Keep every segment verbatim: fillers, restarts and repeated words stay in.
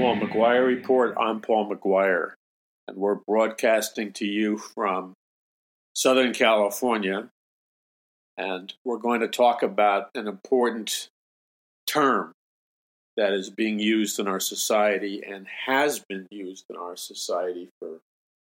Paul McGuire Report. I'm Paul McGuire, and we're broadcasting to you from Southern California, and we're going to talk about an important term that is being used in our society and has been used in our society for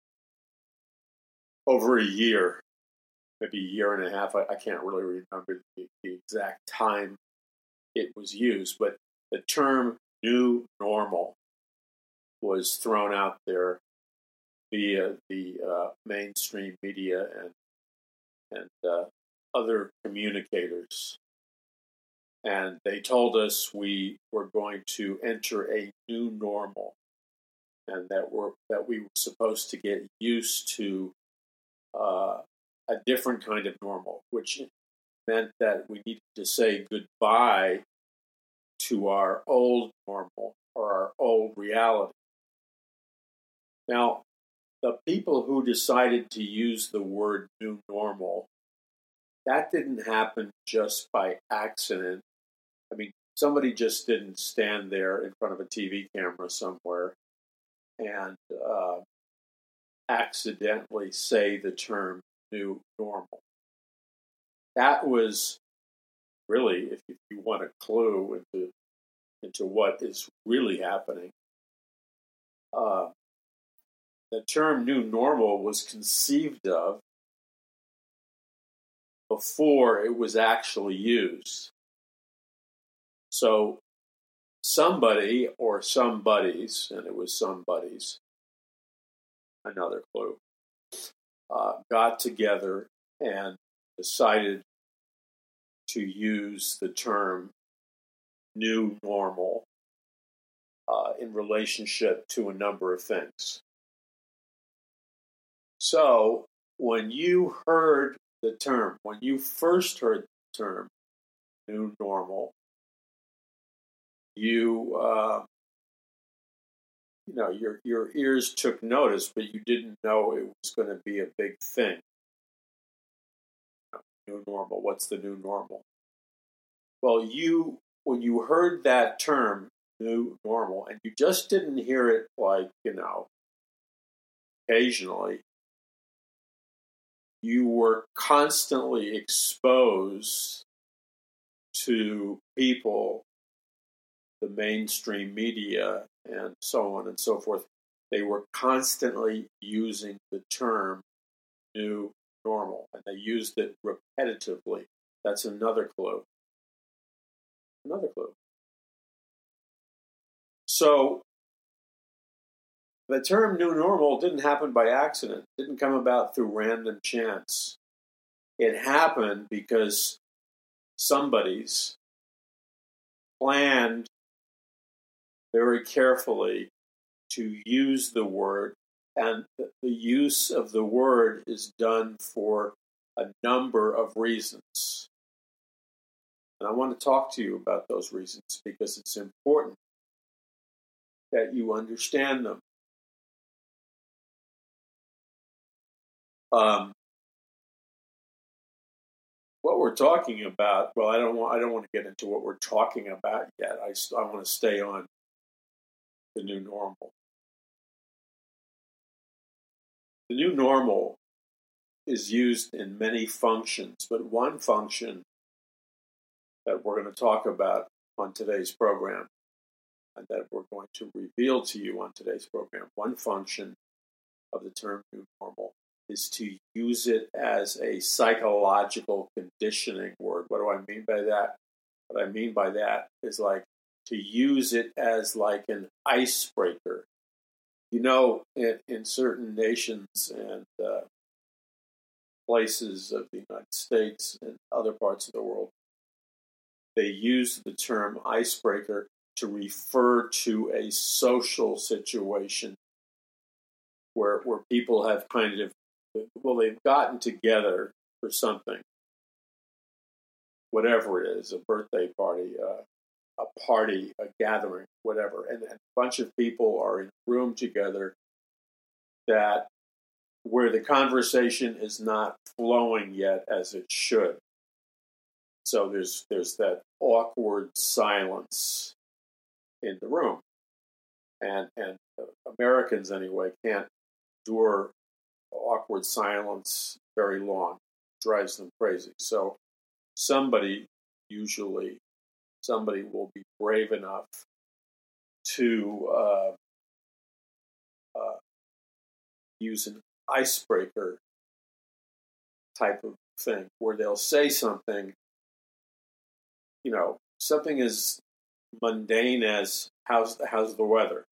over a year, maybe a year and a half. I, I can't really remember the, the exact time it was used, but the term new normal was thrown out there via the uh, mainstream media and and uh, other communicators. And they told us we were going to enter a new normal, and that we're that we were supposed to get used to uh, a different kind of normal, which meant that we needed to say goodbye to our old normal or our old reality. Now, the people who decided to use the word new normal, that didn't happen just by accident. I mean, somebody just didn't stand there in front of a T V camera somewhere and uh, accidentally say the term new normal. That was really, if you want a clue into, into what is really happening, uh, the term new normal was conceived of before it was actually used. So somebody or somebodies, and it was somebodies, another clue, uh, got together and decided to use the term new normal uh, in relationship to a number of things. So when you heard the term, when you first heard the term new normal, you uh, you know your your ears took notice, but you didn't know it was going to be a big thing. New normal. What's the new normal? Well, you when you heard that term, new normal, and you just didn't hear it like, you know, occasionally, you were constantly exposed to people, the mainstream media, and so on and so forth. They were constantly using the term new normal, and they used it repetitively. That's another clue. Another clue. So the term new normal didn't happen by accident. It didn't come about through random chance. It happened because somebody's planned very carefully to use the word, and the use of the word is done for a number of reasons. And I want to talk to you about those reasons because it's important that you understand them. Um, what we're talking about, well, I don't want I don't want to get into what we're talking about yet. I, I want to stay on the new normal. The new normal is used in many functions, but one function that we're going to talk about on today's program, and that we're going to reveal to you on today's program, one function of the term new normal is to use it as a psychological conditioning word. What do I mean by that? What I mean by that is like to use it as like an icebreaker. You know, in, in certain nations and uh, places of the United States and other parts of the world, they use the term icebreaker to refer to a social situation where where people have kind of, well, they've gotten together for something, whatever it is, a birthday party, uh, a party, a gathering, whatever, and, and a bunch of people are in a room together that where the conversation is not flowing yet as it should. So there's there's that awkward silence in the room. and and Americans anyway can't endure awkward silence very long. It drives them crazy. So somebody, usually somebody, will be brave enough to uh, uh, use an icebreaker type of thing, where they'll say something, you know, something as mundane as how's how's the weather.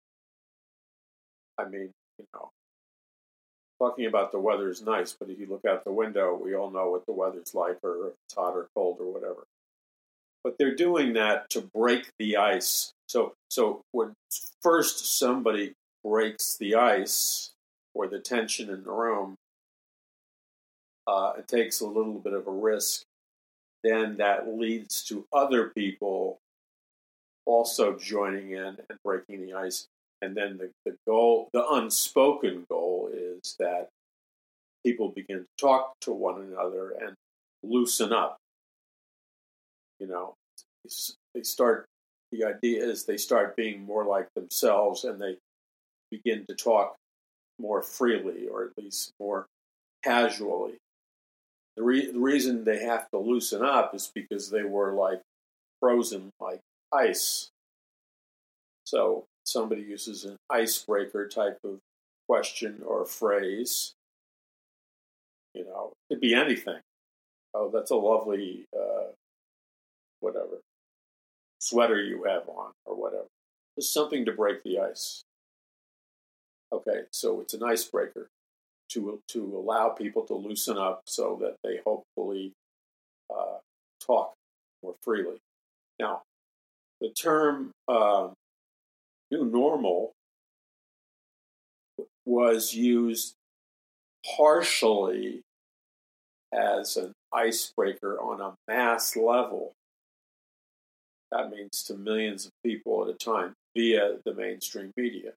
I mean, you know, talking about the weather is nice, but if you look out the window, we all know what the weather's like, or if it's hot or cold or whatever. But they're doing that to break the ice. So, so when first somebody breaks the ice or the tension in the room, uh, it takes a little bit of a risk. Then that leads to other people also joining in and breaking the ice. And then the, the goal, the unspoken goal, is that people begin to talk to one another and loosen up. You know, they start, the idea is they start being more like themselves, and they begin to talk more freely, or at least more casually. The, re- the reason they have to loosen up is because they were like frozen like ice. So somebody uses an icebreaker type of question or phrase. You know, it could be anything. Oh, that's a lovely, uh, whatever, sweater you have on, or whatever. Just something to break the ice. Okay, so it's an icebreaker to to allow people to loosen up so that they hopefully uh, talk more freely. Now, the term uh, new normal was used partially as an icebreaker on a mass level. That means to millions of people at a time via the mainstream media.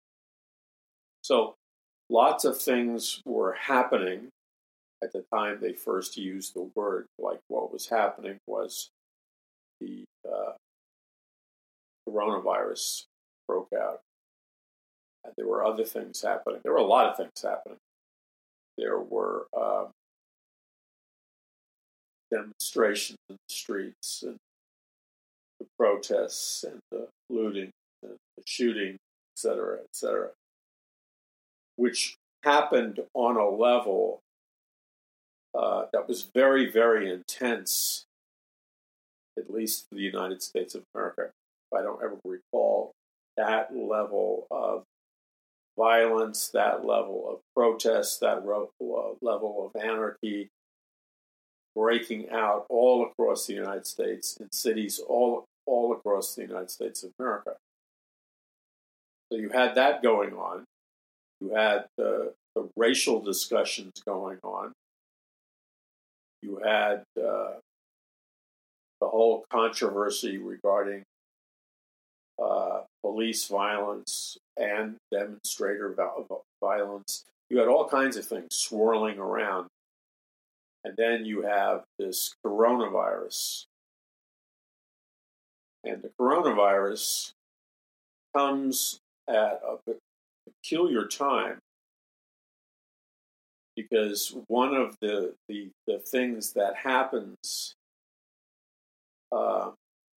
So lots of things were happening at the time they first used the word. Like, what was happening was the uh, coronavirus broke out. And there were other things happening. There were a lot of things happening. There were um, demonstrations in the streets, and the protests, and the looting, and the shooting, et cetera, et cetera, which happened on a level uh, that was very, very intense, at least for the United States of America. I don't ever recall that level of violence, that level of protest, that level of anarchy breaking out all across the United States, in cities all all across the United States of America. So you had that going on. You had the, the racial discussions going on. You had uh, the whole controversy regarding uh, police violence and demonstrator violence. You had all kinds of things swirling around. And then you have this coronavirus. And the coronavirus comes at a peculiar time, because one of the, the, the things that happens uh,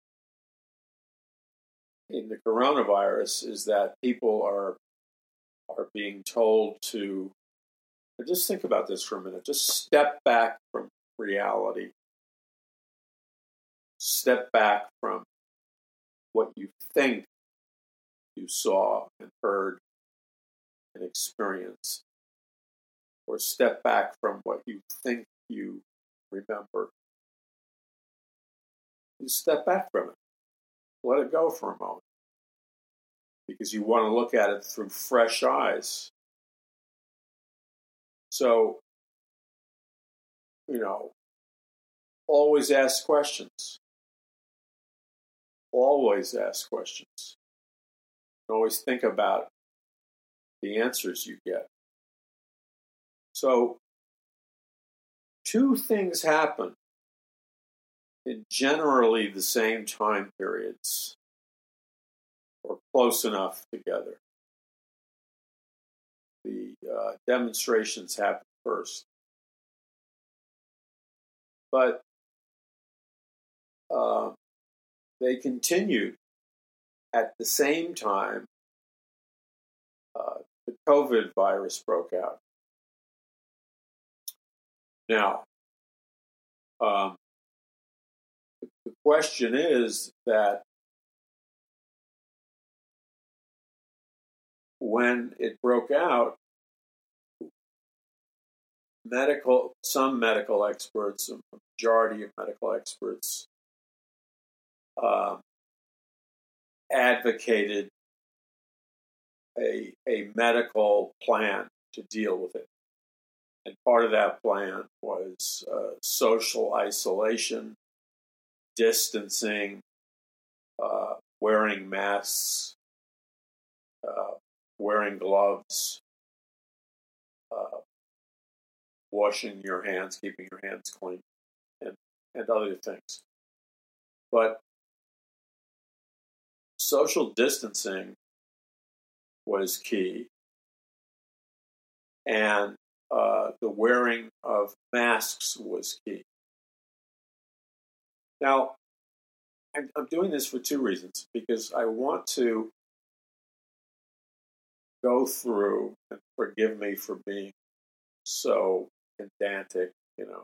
in the coronavirus is that people are are being told to, just think about this for a minute, just step back from reality. Step back from what you think you saw and heard and experienced, or step back from what you think you remember. You step back from it. Let it go for a moment, because you want to look at it through fresh eyes. So, you know, always ask questions. Always ask questions. Always think about the answers you get. So, two things happen in generally the same time periods, or close enough together. The uh, demonstrations happened first. But uh, they continued at the same time uh, the COVID virus broke out. Now, um, the question is that when it broke out, medical, some medical experts, a majority of medical experts, um, advocated a, a medical plan to deal with it. And part of that plan was uh, social isolation, distancing, uh, wearing masks, uh, wearing gloves, uh, washing your hands, keeping your hands clean, and, and other things. But social distancing was key, and uh, the wearing of masks was key. Now, I'm, I'm doing this for two reasons, because I want to go through, and forgive me for being so pedantic, you know.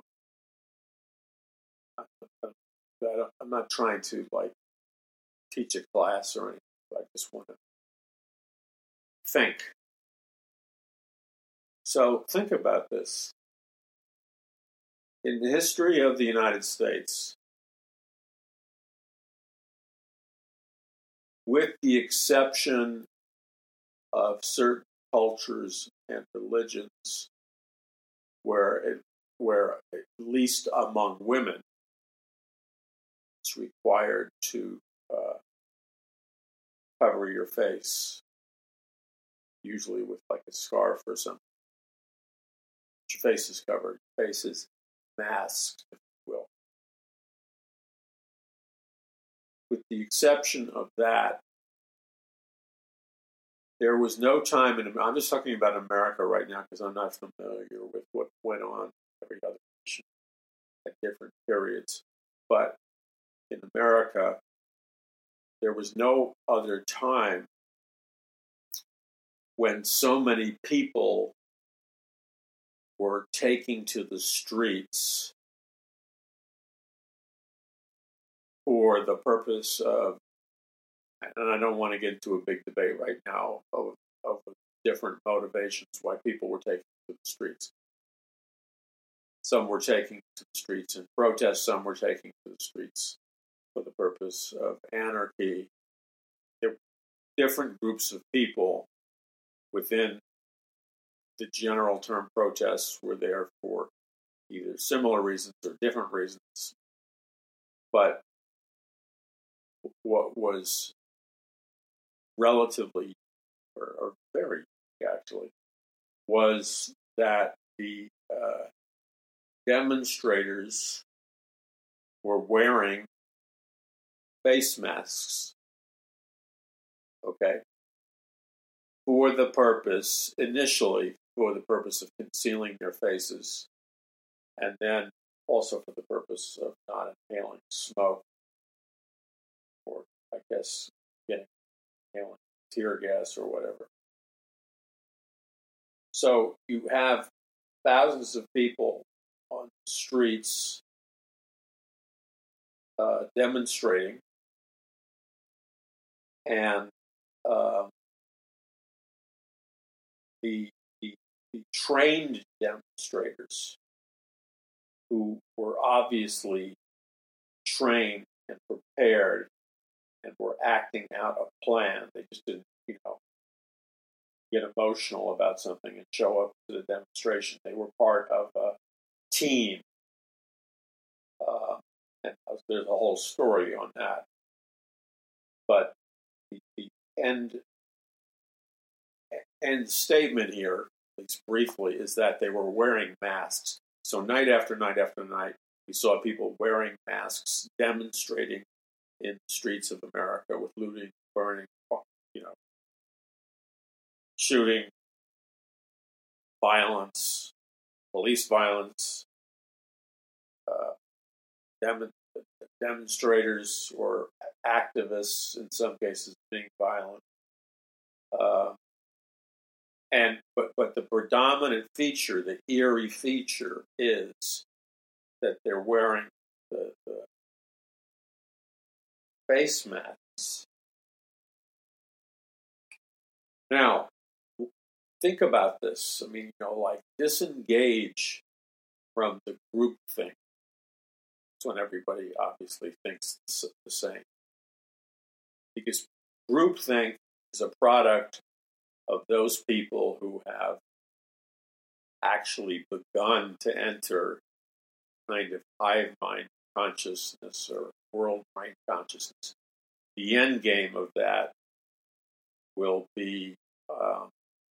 I, I, I'm not trying to, like, teach a class or anything. I just want to think. So think about this. In the history of the United States, with the exception of certain cultures and religions, where it, where at least among women, it's required to uh, cover your face, usually with like a scarf or something. Your face is covered. Your face is masked, if you will. With the exception of that, there was no time in, I'm just talking about America right now because I'm not familiar with what went on every other nation at different periods. But in America, there was no other time when so many people were taking to the streets for the purpose of, and I don't want to get into a big debate right now of, of different motivations why people were taking to the streets. Some were taking to the streets in protest, some were taking to the streets for the purpose of anarchy. There were different groups of people within the general term protests were there for either similar reasons or different reasons. But what was relatively, or, or very actually, was that the uh, demonstrators were wearing face masks, okay, for the purpose, initially, for the purpose of concealing their faces, and then also for the purpose of not inhaling smoke, or I guess getting inhaling tear gas or whatever. So you have thousands of people on the streets uh, demonstrating, and um, the, the the trained demonstrators who were obviously trained and prepared and were acting out a plan. They just didn't, you know, get emotional about something and show up to the demonstration. They were part of a team. Uh, and there's a whole story on that. But the, the end, end statement here, at least briefly, is that they were wearing masks. So night after night after night, we saw people wearing masks, demonstrating in the streets of America with looting, burning, you know, shooting, violence, police violence, uh, dem- demonstrators or activists, in some cases, being violent. Uh, and but but the predominant feature, the eerie feature, is that they're wearing the, the face masks. Now, think about this. I mean, you know, like disengage from the group thing. It's when everybody obviously thinks the same. Because groupthink is a product of those people who have actually begun to enter kind of hive mind consciousness or world mind consciousness. The end game of that will be um,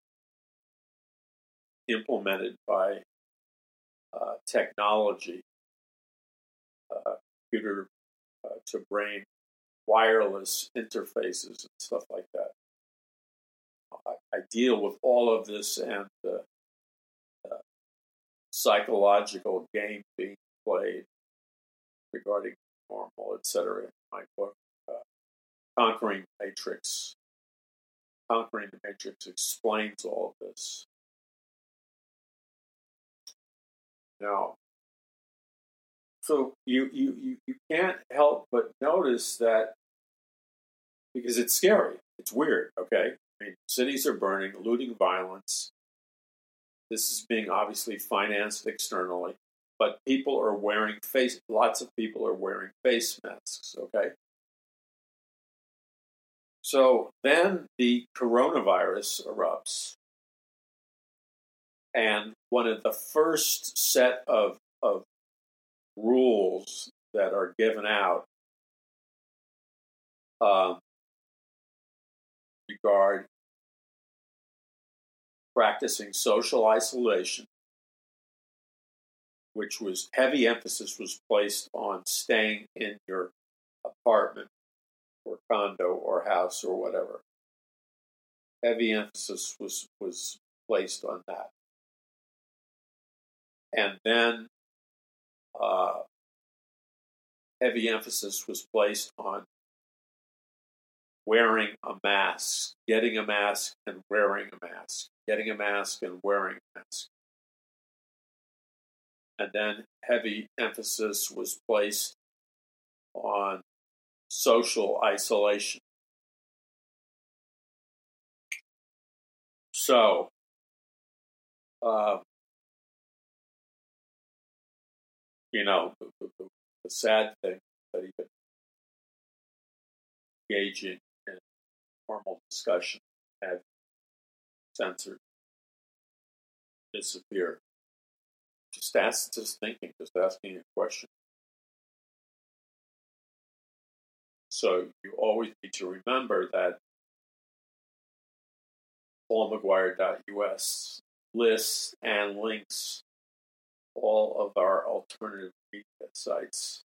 implemented by uh, technology, uh, computer uh, to brain, wireless interfaces and stuff like that. I, I deal with all of this and the uh, psychological game being played regarding normal, et cetera, in my book, uh, Conquering the Matrix. Conquering the Matrix explains all of this. Now, so you, you, you, you can't help but notice that, because it's scary, it's weird, okay? I mean, cities are burning, looting, violence. This is being obviously financed externally, but people are wearing face, lots of people are wearing face masks, okay? So then the coronavirus erupts, and one of the first set of, of rules that are given out um, regard practicing social isolation, which was heavy emphasis was placed on staying in your apartment or condo or house or whatever. Heavy emphasis was was placed on that. And then uh, heavy emphasis was placed on wearing a mask, getting a mask and wearing a mask, getting a mask and wearing a mask. And then heavy emphasis was placed on social isolation. So, uh, you know, the, the, the sad thing that even engaging in normal discussion had censored, disappeared. Just ask, just thinking, just asking a question. So you always need to remember that paul mcguire dot U S lists and links all of our alternative media sites.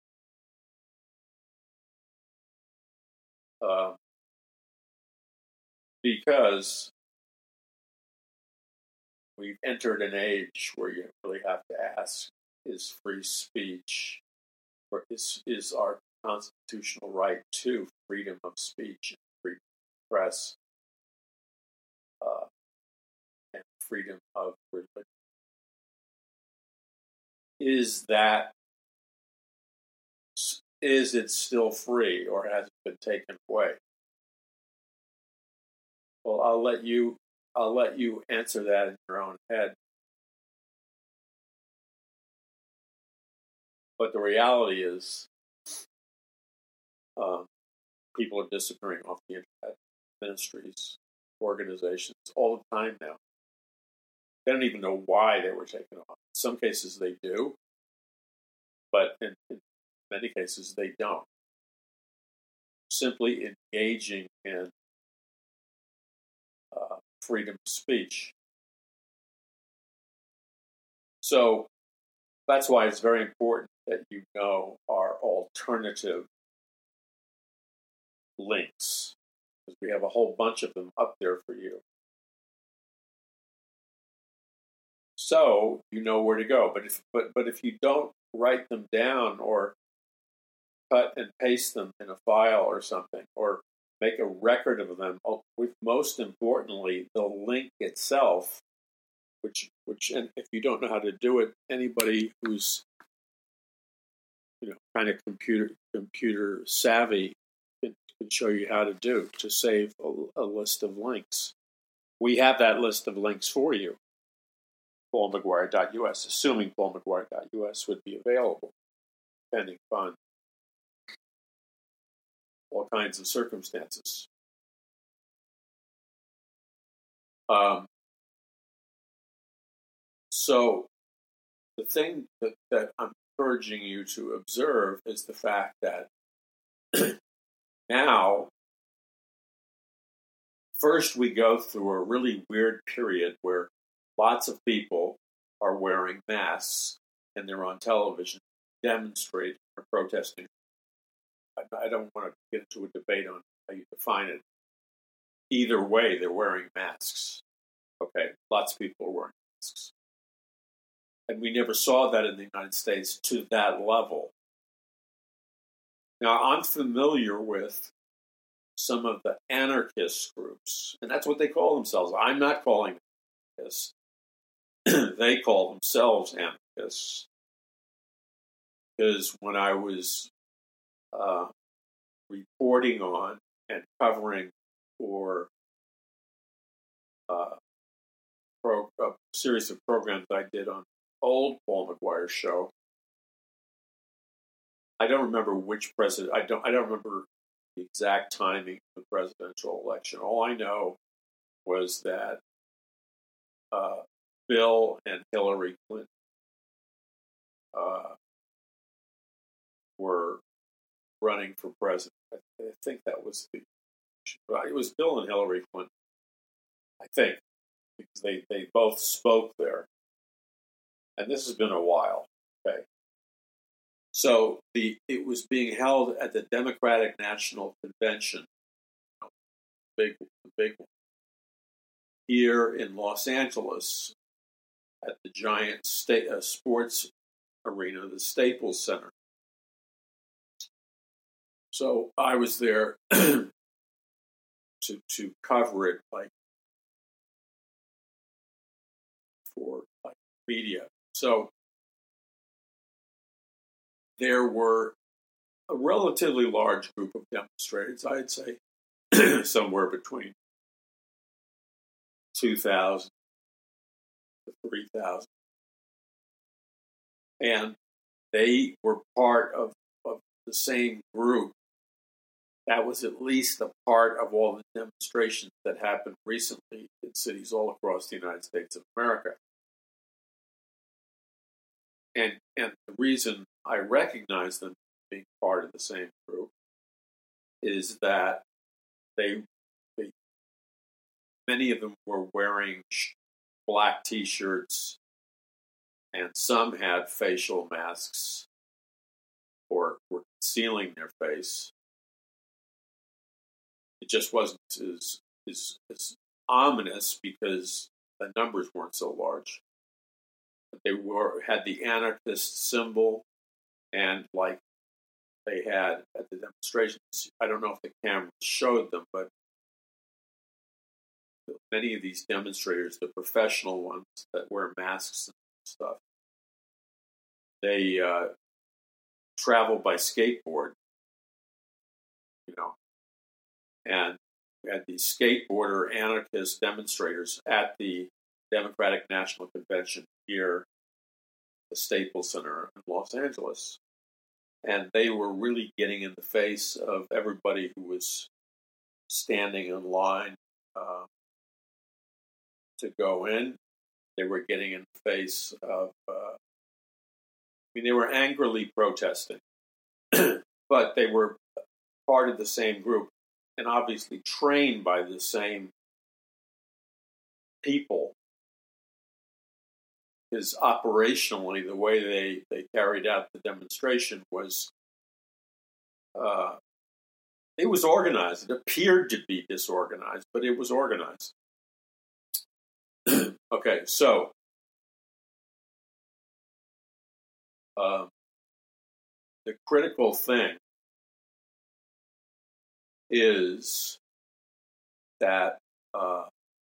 Um, because we've entered an age where you really have to ask, is free speech, or is, is our constitutional right to freedom of speech and freedom of press uh, and freedom of religion, is that, is it still free or has it been taken away? Well, I'll let you I'll let you answer that in your own head. But the reality is, um, people are disappearing off the internet, ministries, organizations, all the time now. They don't even know why they were taken off. In some cases they do, but in, in many cases they don't. Simply engaging in uh, freedom of speech. So that's why it's very important that you know our alternative links, because we have a whole bunch of them up there for you. so you know where to go. But if but but if you don't write them down or cut and paste them in a file or something, or make a record of them, with most importantly the link itself, which which and if you don't know how to do it, anybody who's you know kind of computer computer savvy can, can show you how to do to save a, a list of links. We have that list of links for you. Paul McGuire dot U S, assuming Paul McGuire dot U S would be available, depending upon all kinds of circumstances. Um, so the thing that, that I'm encouraging you to observe is the fact that now, first we go through a really weird period where lots of people are wearing masks and they're on television demonstrating or protesting. I, I don't want to get into a debate on how you define it. Either way, they're wearing masks. Okay, lots of people are wearing masks. And we never saw that in the United States to that level. Now, I'm familiar with some of the anarchist groups, and that's what they call themselves. I'm not calling them anarchists. They call themselves anarchists. Because when I was uh, reporting on and covering for uh, pro, a series of programs I did on old Paul McGuire show, I don't remember which president. I don't. I don't remember the exact timing of the presidential election. All I know was that uh, Bill and Hillary Clinton uh, were running for president. I, I think that was the. It was Bill and Hillary Clinton. I think because they they both spoke there, and this has been a while. Okay. So the it was being held at the Democratic National Convention, big the big one, here in Los Angeles, at the giant state uh, sports arena, the Staples Center. So I was there to to cover it, like for like media. So there were a relatively large group of demonstrators, I'd say somewhere between two thousand to three thousand. And they were part of, of the same group that was at least a part of all the demonstrations that happened recently in cities all across the United States of America. And, and the reason I recognize them being part of the same group is that they, they many of them were wearing black T-shirts, and some had facial masks or were concealing their face. It just wasn't as, as, as ominous because the numbers weren't so large. But they were had the anarchist symbol, and like they had at the demonstrations. I don't know if the cameras showed them, but many of these demonstrators, the professional ones that wear masks and stuff, they uh, travel by skateboard, you know, and we had these skateboarder anarchist demonstrators at the Democratic National Convention here, the Staples Center in Los Angeles. And they were really getting in the face of everybody who was standing in line uh, to go in. They were getting in the face of, uh, I mean, they were angrily protesting, but they were part of the same group and obviously trained by the same people. Because operationally, the way they, they carried out the demonstration was, uh, it was organized. It appeared to be disorganized, but it was organized. Okay, so um, the critical thing is that uh,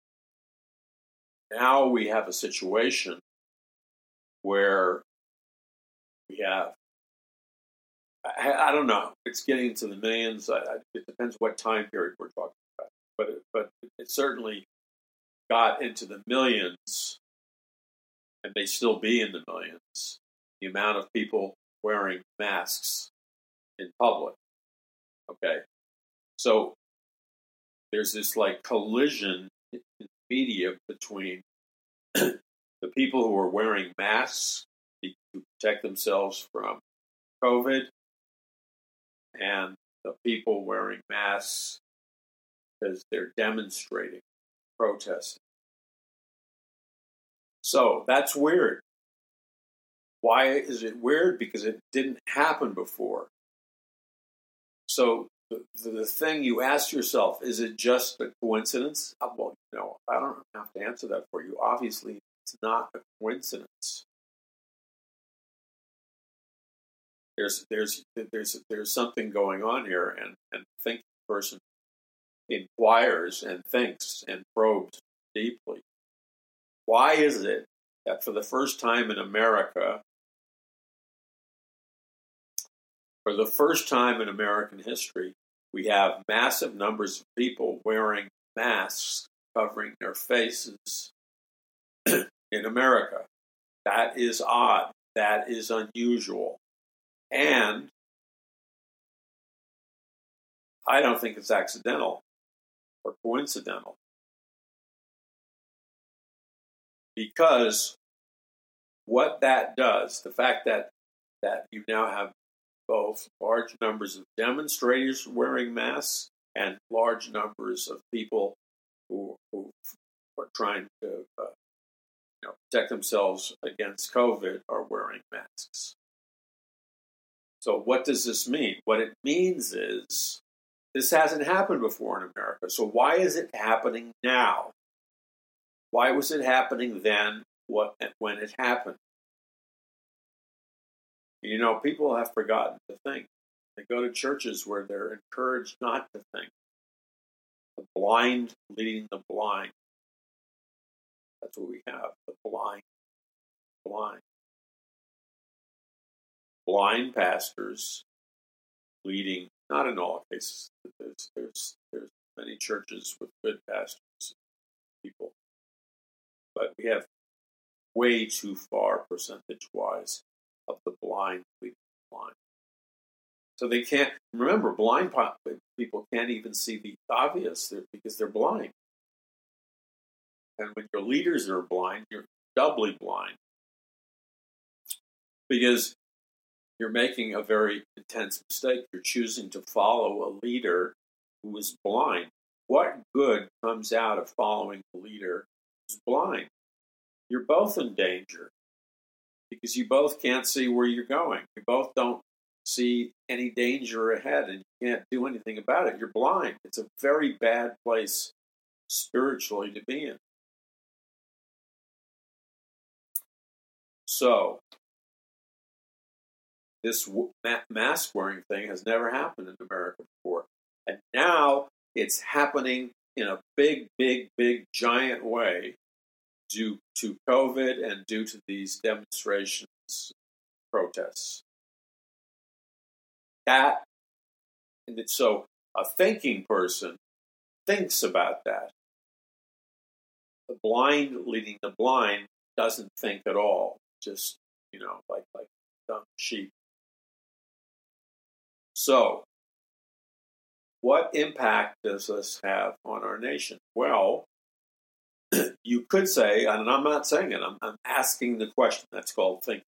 now we have a situation where we have, I, I don't know, it's getting into the millions. I, I, it depends what time period we're talking about. But it, but it certainly got into the millions, and may still be in the millions, the amount of people wearing masks in public. Okay. So there's this like collision in the media between the people who are wearing masks to protect themselves from COVID and the people wearing masks because they're demonstrating, protesting. So that's weird. Why is it weird? Because it didn't happen before. So the, the thing you ask yourself, is it just a coincidence? Well, no, I don't have to answer that for you. Obviously, it's not a coincidence. There's there's there's there's something going on here, and and the thinking person inquires and thinks and probes deeply. Why is it that for the first time in America, for the first time in American history, we have massive numbers of people wearing masks covering their faces in America? That is odd. That is unusual. And I don't think it's accidental or coincidental. Because what that does, the fact that, that you now have both large numbers of demonstrators wearing masks and large numbers of people who, who are trying to uh, you know, protect themselves against COVID are wearing masks. So what does this mean? What it means is this hasn't happened before in America. So why is it happening now? Why was it happening then what, when it happened? You know, people have forgotten to think. They go to churches where they're encouraged not to think. The blind leading the blind. That's what we have, the blind, blind. Blind pastors leading, not in all cases. There's, there's, there's many churches with good pastors, people. But we have way too far, percentage-wise, of the blind leading the blind. So they can't, remember, blind people can't even see the obvious because they're blind. And when your leaders are blind, you're doubly blind. Because you're making a very intense mistake. You're choosing to follow a leader who is blind. What good comes out of following a leader who's blind? You're both in danger because you both can't see where you're going. You both don't see any danger ahead and you can't do anything about it. You're blind. It's a very bad place spiritually to be in. So, this mask wearing thing has never happened in America before. And now it's happening in a big, big, big, giant way due to COVID and due to these demonstrations, protests. That, and it's, so a thinking person thinks about that. The blind leading the blind doesn't think at all. Just, you know, like, like dumb sheep. So, what impact does this have on our nation? Well, you could say, and I'm not saying it, I'm, I'm asking the question. That's called thinking.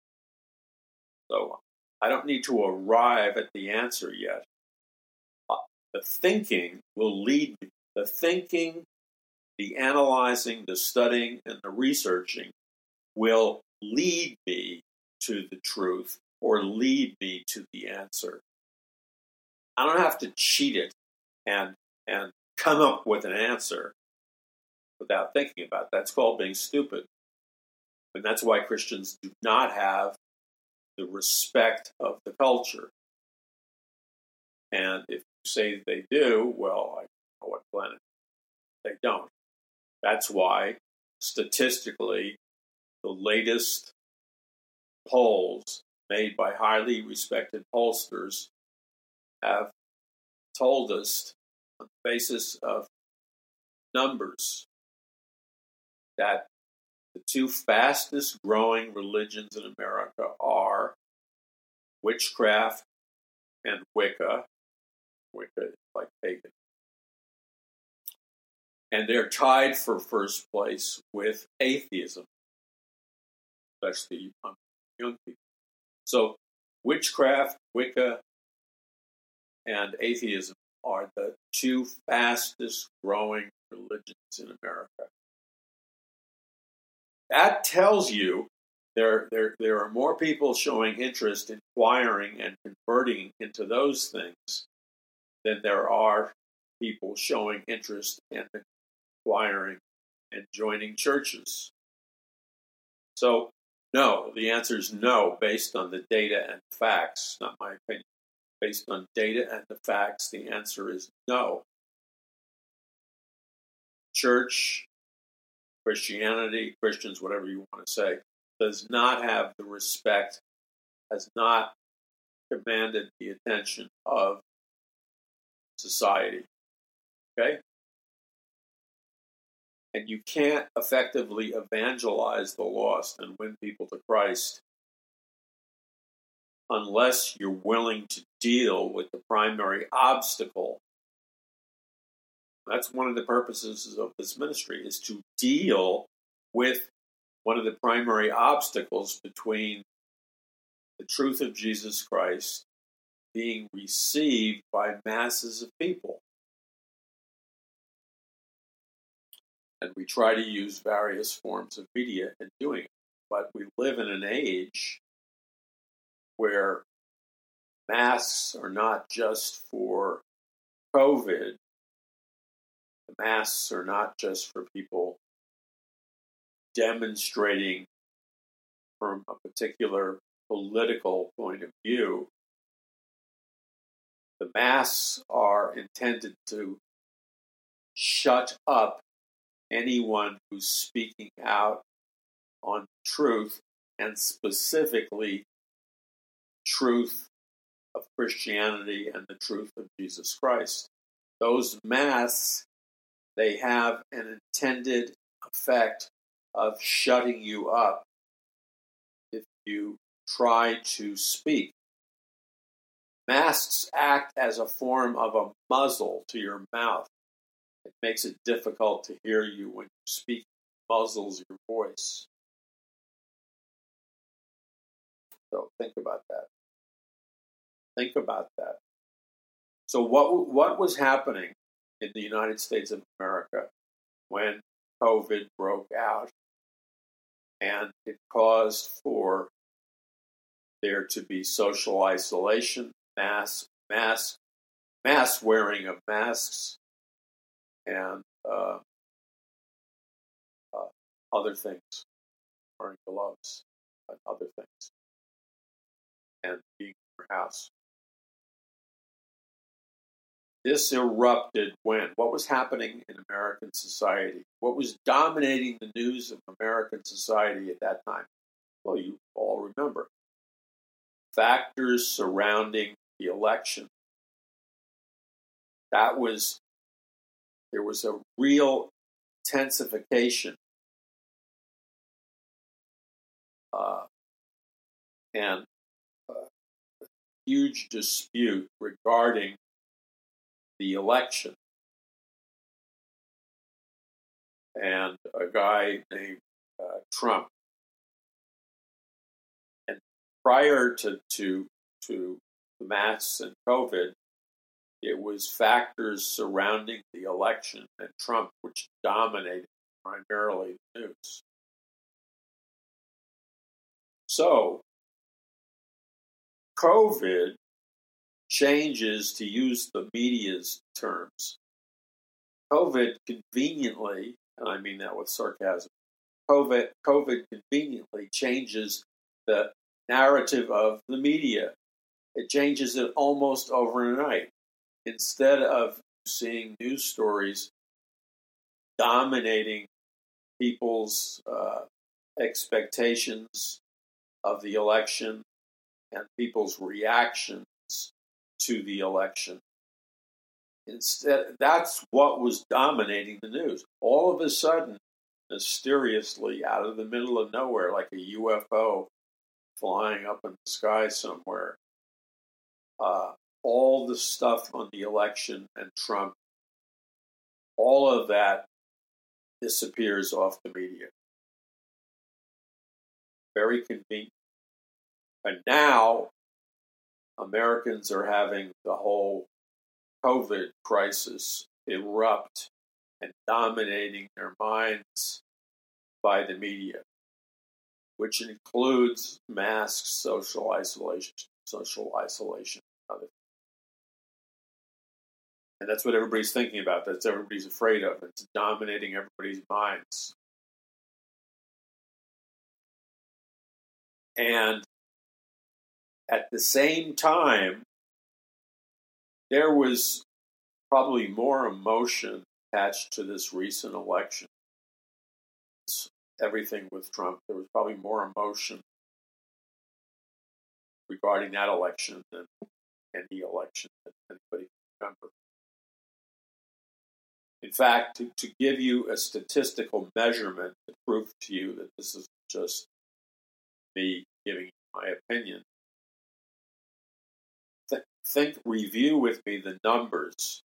So, I don't need to arrive at the answer yet. Uh, the thinking will lead me. The thinking, the analyzing, the studying, and the researching will lead me to the truth or lead me to the answer. I don't have to cheat it and and come up with an answer without thinking about it. That's called being stupid. And that's why Christians do not have the respect of the culture. And if you say they do, well, I don't know what planet they don't. That's why, statistically, the latest polls made by highly respected pollsters have told us, on the basis of numbers, that the two fastest growing religions in America are witchcraft and Wicca. Wicca is like pagan. And they're tied for first place with atheism, especially among young people. So witchcraft, Wicca, and atheism are the two fastest growing religions in America. That tells you there, there, there are more people showing interest in inquiring and converting into those things than there are people showing interest in inquiring and joining churches. So, no, the answer is no, based on the data and facts, not my opinion. Based on data and the facts, the answer is no. Church, Christianity, Christians, whatever you want to say, does not have the respect, has not commanded the attention of society. Okay? And you can't effectively evangelize the lost and win people to Christ unless you're willing to deal with the primary obstacle. That's one of the purposes of this ministry, is to deal with one of the primary obstacles between the truth of Jesus Christ being received by masses of people. And we try to use various forms of media in doing it. But we live in an age where masks are not just for COVID. The masks are not just for people demonstrating from a particular political point of view. The masks are intended to shut up anyone who's speaking out on truth, and specifically truth of Christianity and the truth of Jesus Christ. Those masks, they have an intended effect of shutting you up if you try to speak. Masks act as a form of a muzzle to your mouth. It makes it difficult to hear you when you speak, muzzles your voice. So think about that. Think about that. So what what was happening in the United States of America when COVID broke out, and it caused for there to be social isolation, mass mask mass wearing of masks, and uh, uh, other things, wearing gloves, and other things, and being in your house. This erupted when? What was happening in American society? What was dominating the news of American society at that time? Well, you all remember. Factors surrounding the election. That was, there was a real intensification uh, and a huge dispute regarding the election. And a guy named uh, Trump. And prior to, to, to the masks and COVID, it was factors surrounding the election and Trump which dominated primarily the news. So, COVID changes, to use the media's terms. COVID conveniently, and I mean that with sarcasm, COVID, COVID conveniently changes the narrative of the media. It changes it almost overnight. Instead of seeing news stories dominating people's uh, expectations of the election and people's reactions to the election. Instead, that's what was dominating the news. All of a sudden, mysteriously, out of the middle of nowhere, like a U F O flying up in the sky somewhere, uh, all the stuff on the election and Trump, all of that disappears off the media. Very convenient. And now, Americans are having the whole COVID crisis erupt and dominating their minds by the media, which includes masks, social isolation, social isolation, and other things. And that's what everybody's thinking about. That's what everybody's afraid of. It's dominating everybody's minds. And at the same time, there was probably more emotion attached to this recent election. It's everything with Trump, there was probably more emotion regarding that election than any election that anybody can remember. In fact, to, to give you a statistical measurement to prove to you that this is just me giving you my opinion, th- think, review with me the numbers.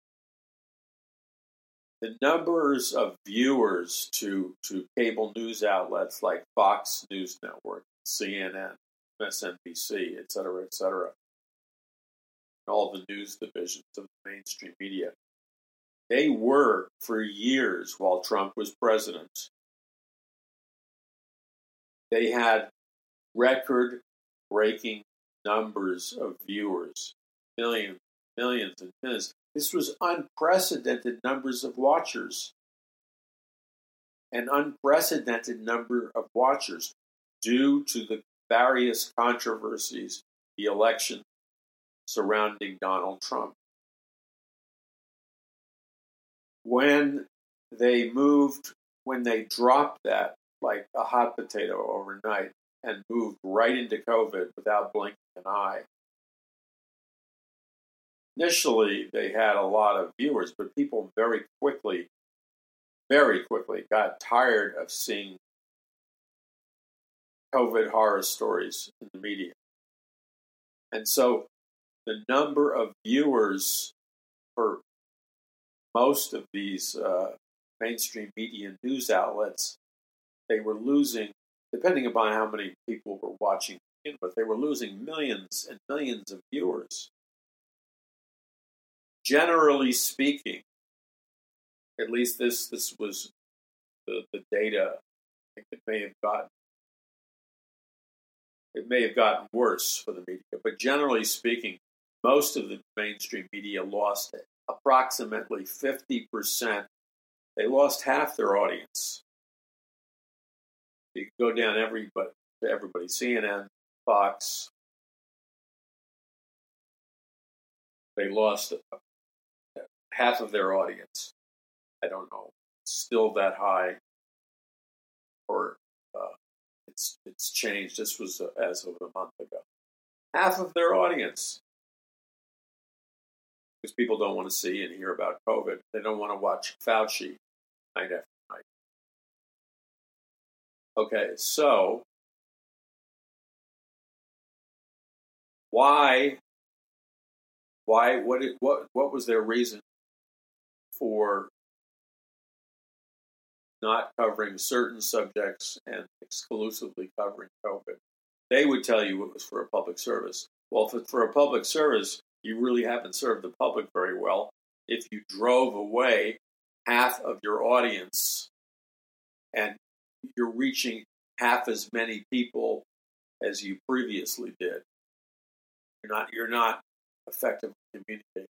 The numbers of viewers to, to cable news outlets like Fox News Network, C N N, M S N B C, et cetera, et cetera, and all the news divisions of the mainstream media, they were, for years while Trump was president, they had record-breaking numbers of viewers, millions, millions and millions. This was unprecedented numbers of watchers. An unprecedented number of watchers due to the various controversies, the election surrounding Donald Trump. When they moved, when they dropped that like a hot potato overnight and moved right into COVID without blinking an eye, initially they had a lot of viewers, but people very quickly, very quickly got tired of seeing COVID horror stories in the media. And so the number of viewers for most of these uh, mainstream media news outlets, they were losing, depending upon how many people were watching, but they were losing millions and millions of viewers. Generally speaking, at least this this was the, the data. I think it may have gotten it may have gotten worse for the media, but generally speaking, most of the mainstream media lost approximately fifty percent. They lost half their audience. You can go down everybody to everybody, C N N, Fox. They lost half of their audience. I don't know, it's still that high, or uh, it's it's changed. This was uh, as of a month ago. Half of their audience, because people don't want to see and hear about COVID. They don't want to watch Fauci night after night. Okay, so why, why, what, what, what was their reason for not covering certain subjects and exclusively covering COVID? They would tell you it was for a public service. Well, if it's for a public service, you really haven't served the public very well if you drove away half of your audience and you're reaching half as many people as you previously did. You're not, you're not effectively communicating.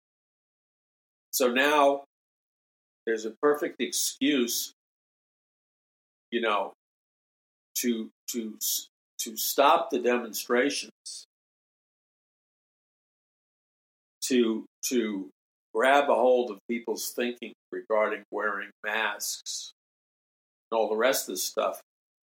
So now there's a perfect excuse, you know, to to to stop the demonstrations, to to grab a hold of people's thinking regarding wearing masks and all the rest of this stuff.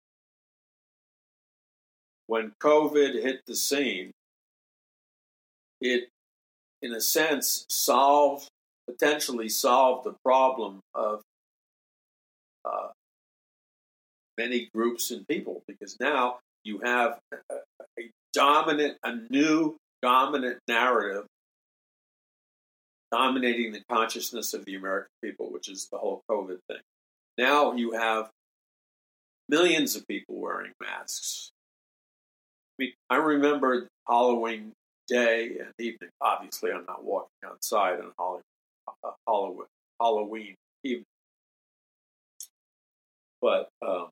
When COVID hit the scene, it, in a sense, solved, potentially solved the problem of uh, many groups and people, because now you have a, a dominant, a new dominant narrative dominating the consciousness of the American people, which is the whole COVID thing. Now you have millions of people wearing masks. I mean, I remember Halloween day and evening. Obviously, I'm not walking outside on Halloween, uh, Halloween, Halloween evening. But um,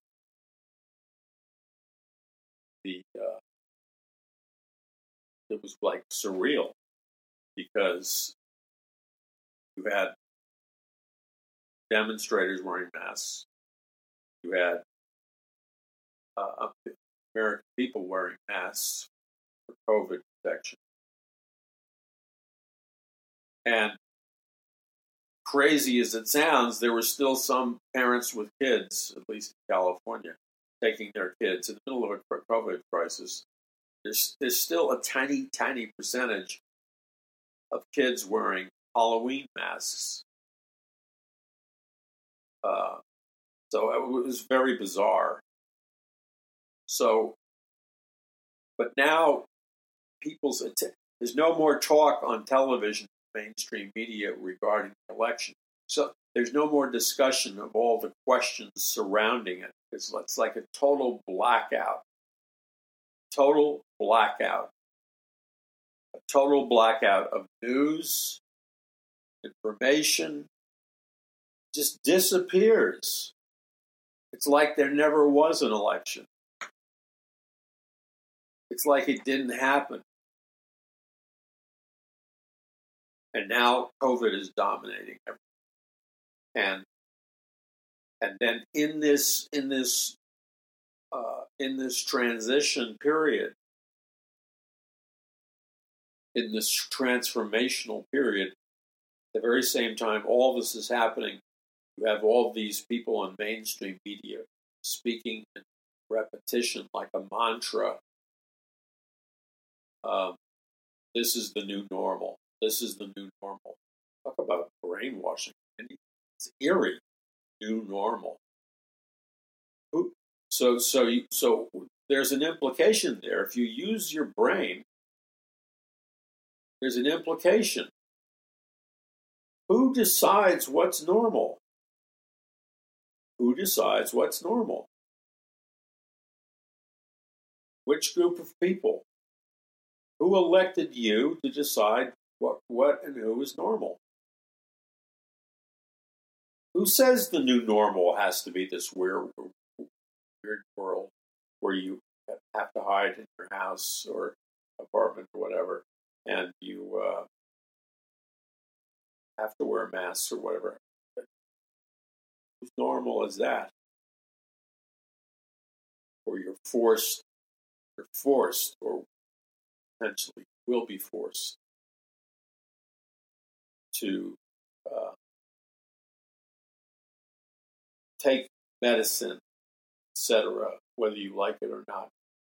the uh, it was like surreal, because you had demonstrators wearing masks. You had uh, American people wearing masks for COVID protection. And crazy as it sounds, there were still some parents with kids, at least in California, taking their kids in the middle of a COVID crisis. There's, there's still a tiny, tiny percentage of kids wearing Halloween masks. Uh, so it was very bizarre. So, but now people's there's no more talk on television, mainstream media regarding the election. So there's no more discussion of all the questions surrounding it. It's, it's like a total blackout. Total blackout. A total blackout of news, information, just disappears. It's like there never was an election. It's like it didn't happen. And now COVID is dominating everything. And and then in this in this uh, in this transition period, in this transformational period, at the very same time all this is happening, you have all these people on mainstream media speaking in repetition like a mantra. Um, this is the new normal. This is the new normal. Talk about brainwashing. It's eerie. New normal. So, so, you, so there's an implication there. If you use your brain, there's an implication. Who decides what's normal? Who decides what's normal? Which group of people? Who elected you to decide what, what and who is normal? Who says the new normal has to be this weird, weird world where you have to hide in your house or apartment or whatever, and you uh, have to wear masks or whatever? Who's normal is that? Or you're forced, you're forced, or potentially will be forced to uh, take medicine, et cetera, whether you like it or not.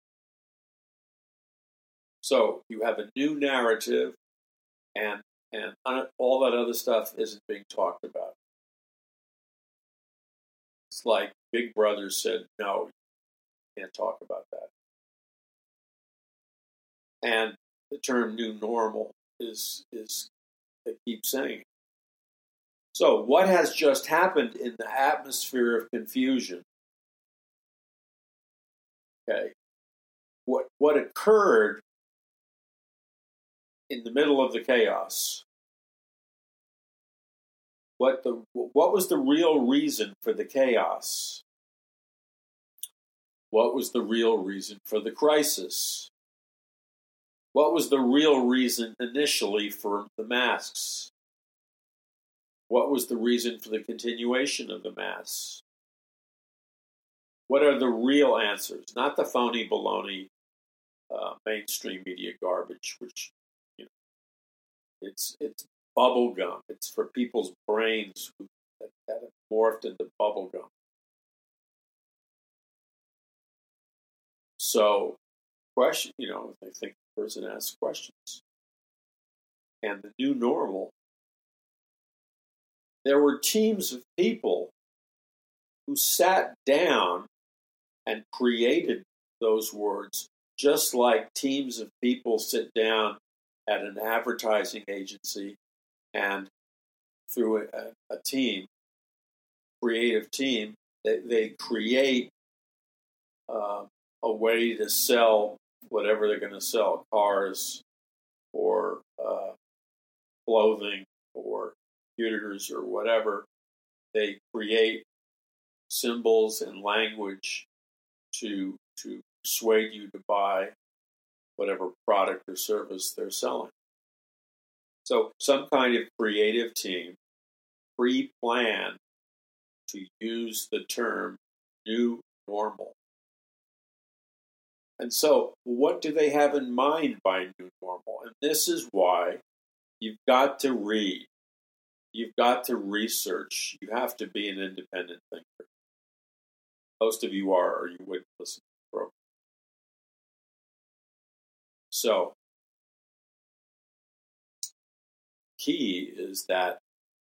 So you have a new narrative, and and all that other stuff isn't being talked about. It's like Big Brother said, no, you can't talk about that. And the term new normal is, is they keep saying. So what has just happened in the atmosphere of confusion? Okay. What, what occurred in the middle of the chaos? What the what was the real reason for the chaos? What was the real reason for the crisis? What was the real reason initially for the masks? What was the reason for the continuation of the masks? What are the real answers? Not the phony baloney uh, mainstream media garbage, which you know, it's it's bubble gum. It's for people's brains who, that, that have morphed into bubble gum. So, question, you know, I think the person asks questions. And the new normal, there were teams of people who sat down and created those words, just like teams of people sit down at an advertising agency and through a, a team, creative team, they, they create uh, a way to sell whatever they're going to sell, cars or uh, clothing or computers or whatever. They create symbols and language to to persuade you to buy whatever product or service they're selling. So some kind of creative team pre-planned to use the term new normal. And so what do they have in mind by new normal? And this is why you've got to read. You've got to research. You have to be an independent thinker. Most of you are, or you wouldn't listen to the program. So, key is that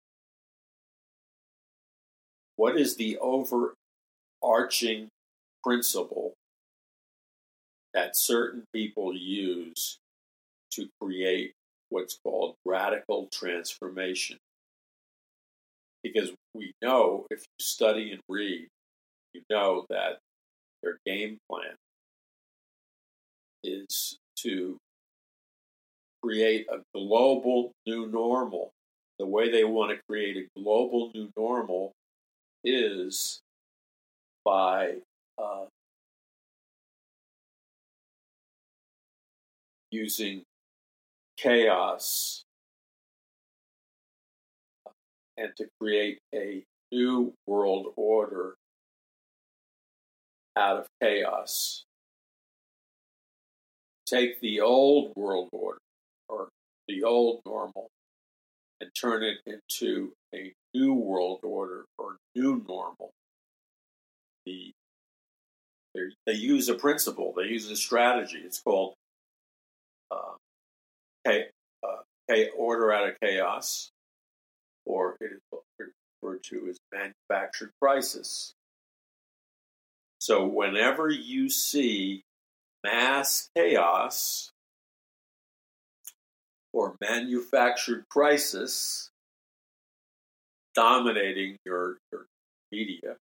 what is the overarching principle that certain people use to create what's called radical transformation? Because we know, if you study and read, you know that their game plan is to create a global new normal. The way they want to create a global new normal is by uh, using chaos and to create a new world order out of chaos. Take the old world order or the old normal and turn it into a new world order or new normal. The, they use a principle, they use a strategy. It's called uh, uh, order out of chaos, or it is referred to as manufactured crisis. So whenever you see mass chaos or manufactured crisis dominating your, your media,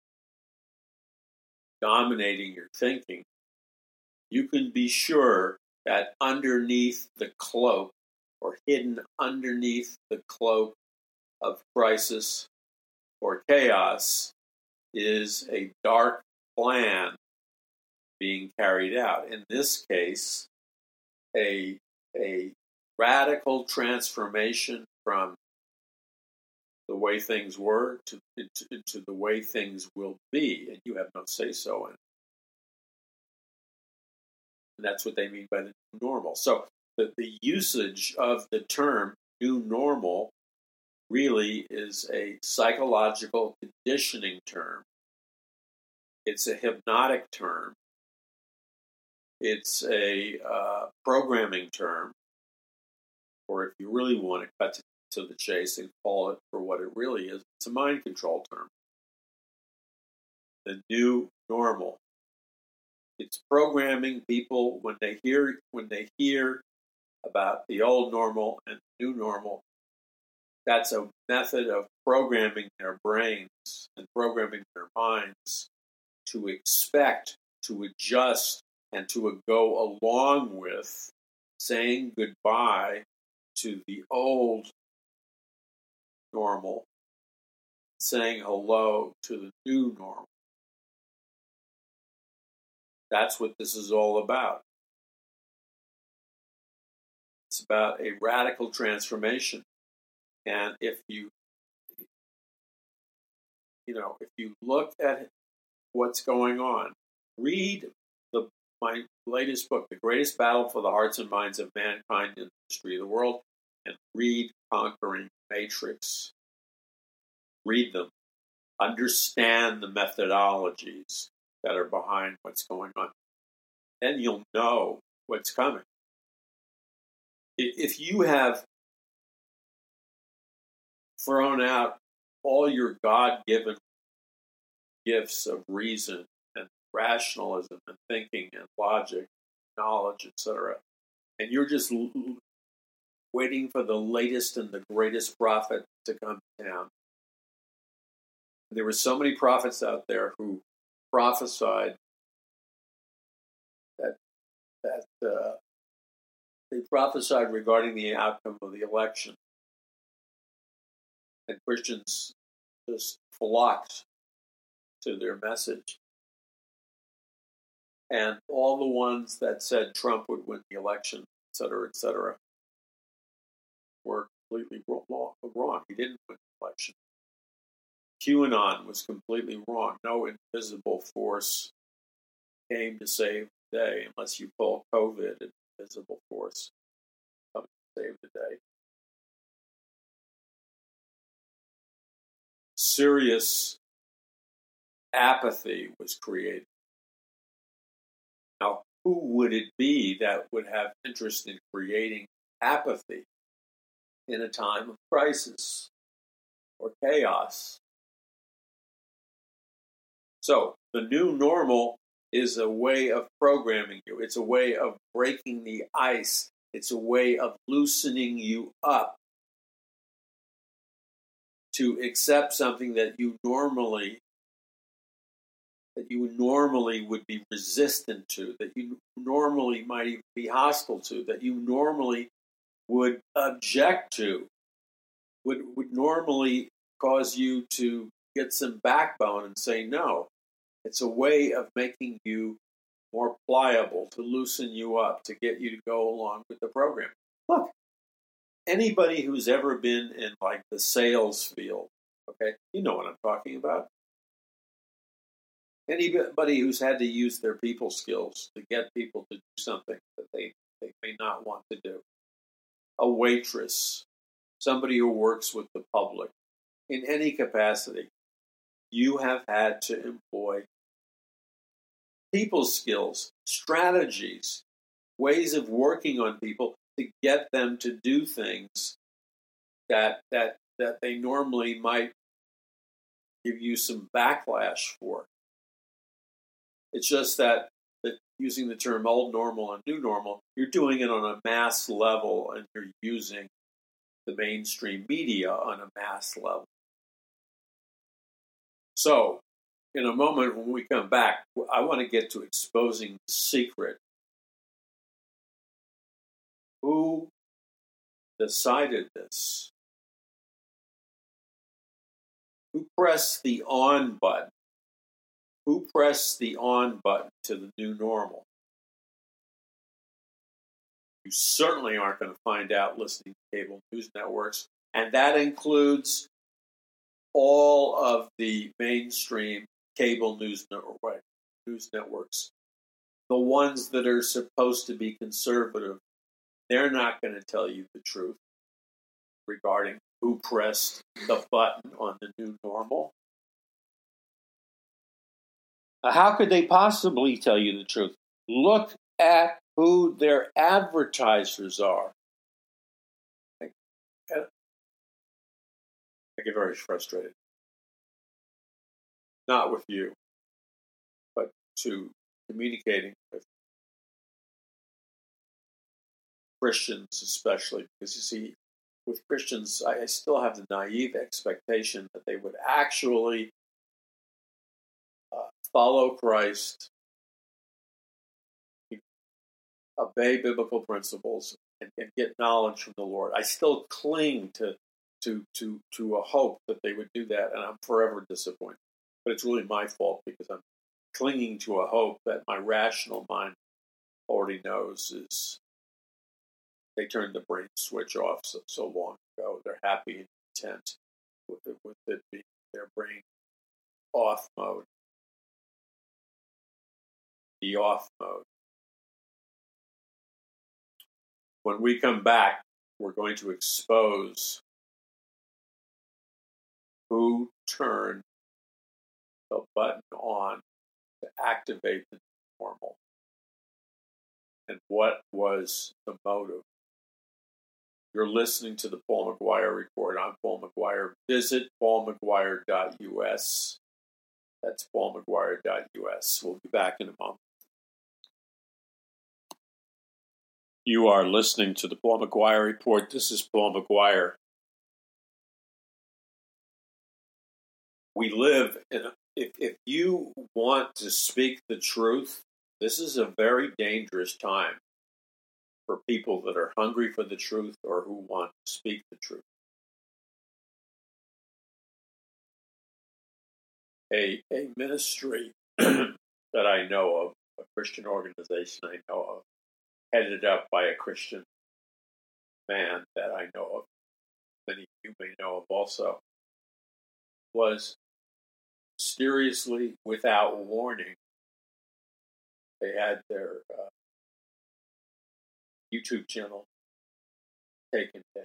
dominating your thinking, you can be sure that underneath the cloak or hidden underneath the cloak of crisis or chaos is a dark plan being carried out. In this case, a, a radical transformation from the way things were to, to, to the way things will be, and you have no say-so in it. And that's what they mean by the new normal. So the, the usage of the term new normal really is a psychological conditioning term. It's a hypnotic term. It's a uh, programming term. Or if you really want to cut to, to the chase and call it for what it really is, it's a mind control term. The new normal. It's programming people when they hear when they hear about the old normal and the new normal. That's a method of programming their brains and programming their minds to expect, to adjust, and to go along with saying goodbye to the old normal, saying hello to the new normal. That's what this is all about. It's about a radical transformation. And if you, you know, if you look at what's going on. Read the my latest book, The Greatest Battle for the Hearts and Minds of Mankind in the History of the World, and read Conquering Matrix. Read them. Understand the methodologies that are behind what's going on. Then you'll know what's coming. If you have thrown out all your God-given gifts of reason and rationalism and thinking and logic, knowledge, et cetera, and you're just l- waiting for the latest and the greatest prophet to come down. There were so many prophets out there who prophesied that that uh, they prophesied regarding the outcome of the election, and Christians just flocked to their message. And all the ones that said Trump would win the election, et cetera, et cetera, were completely wrong. wrong. He didn't win the election. QAnon was completely wrong. No invisible force came to save the day, unless you call COVID an invisible force coming to save the day. Serious apathy was created. Now, who would it be that would have interest in creating apathy in a time of crisis or chaos? So, the new normal is a way of programming you. It's a way of breaking the ice. It's a way of loosening you up to accept something that you normally that you normally would be resistant to, that you normally might even be hostile to, that you normally would object to, would would normally cause you to get some backbone and say no. It's a way of making you more pliable, to loosen you up, to get you to go along with the program. Look, anybody who's ever been in like the sales field, okay, you know what I'm talking about. Anybody who's had to use their people skills to get people to do something that they, they may not want to do. A waitress, somebody who works with the public, in any capacity, you have had to employ people skills, strategies, ways of working on people to get them to do things that that that they normally might give you some backlash for. It's just that, that using the term old normal and new normal, you're doing it on a mass level, and you're using the mainstream media on a mass level. So, in a moment when we come back, I want to get to exposing the secret. Who decided this? Who pressed the on button? Who pressed the on button to the new normal? You certainly aren't going to find out listening to cable news networks, and that includes all of the mainstream cable news network, news networks. The ones that are supposed to be conservative, they're not going to tell you the truth regarding who pressed the button on the new normal. How could they possibly tell you the truth? Look at who their advertisers are. I, I get very frustrated. Not with you, but to communicating with Christians especially. Because you see, with Christians, I, I still have the naive expectation that they would actually uh, follow Christ, obey biblical principles, and, and get knowledge from the Lord. I still cling to, to to to a hope that they would do that, and I'm forever disappointed. But it's really my fault because I'm clinging to a hope that my rational mind already knows is they turned the brain switch off so, so long ago. They're happy and content with it, with it being their brain off mode. the off mode. When we come back, we're going to expose who turned the button on to activate the normal and what was the motive. You're listening to the Paul McGuire Report. I'm Paul McGuire. Visit paul mcguire dot u s. That's paul mcguire dot u s. We'll be back in a moment. You are listening to the Paul McGuire Report. This is Paul McGuire. We live in a, if, if you want to speak the truth, this is a very dangerous time for people that are hungry for the truth or who want to speak the truth. A, a ministry that I know of, a Christian organization I know of, headed up by a Christian man that I know of, many of you may know of also, was mysteriously, without warning, they had their uh, YouTube channel taken down.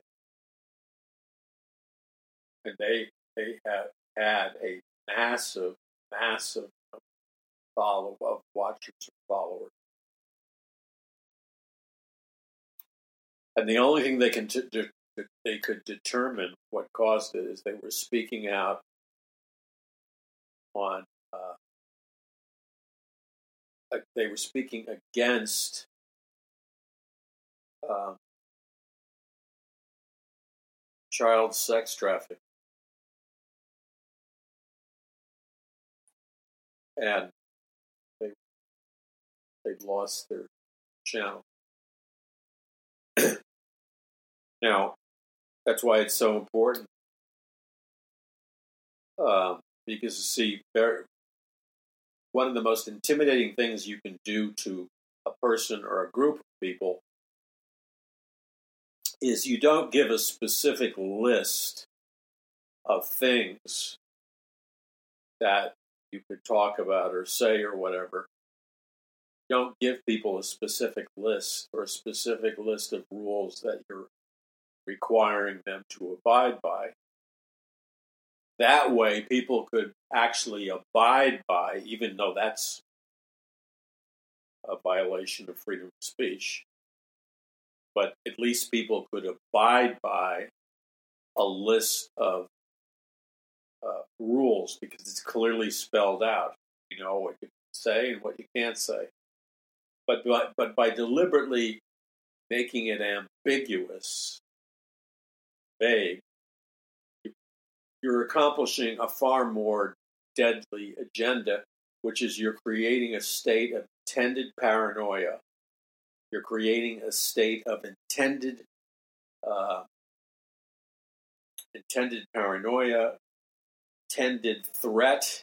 And they they have had a massive, massive follow of watchers and followers. And the only thing they can t- de- they could determine what caused it is they were speaking out on uh, they were speaking against um, child sex trafficking, and they they lost their channel. Now, that's why it's so important, um, because you see, there, one of the most intimidating things you can do to a person or a group of people is you don't give a specific list of things that you could talk about or say or whatever. You don't give people a specific list or a specific list of rules that you're requiring them to abide by. That way, people could actually abide by, even though that's a violation of freedom of speech, but at least people could abide by a list of uh, rules because it's clearly spelled out. You know what you can say and what you can't say. But but, but by deliberately making it ambiguous, vague, you're accomplishing a far more deadly agenda, which is you're creating a state of intended paranoia. You're creating a state of intended, uh, intended paranoia, intended threat,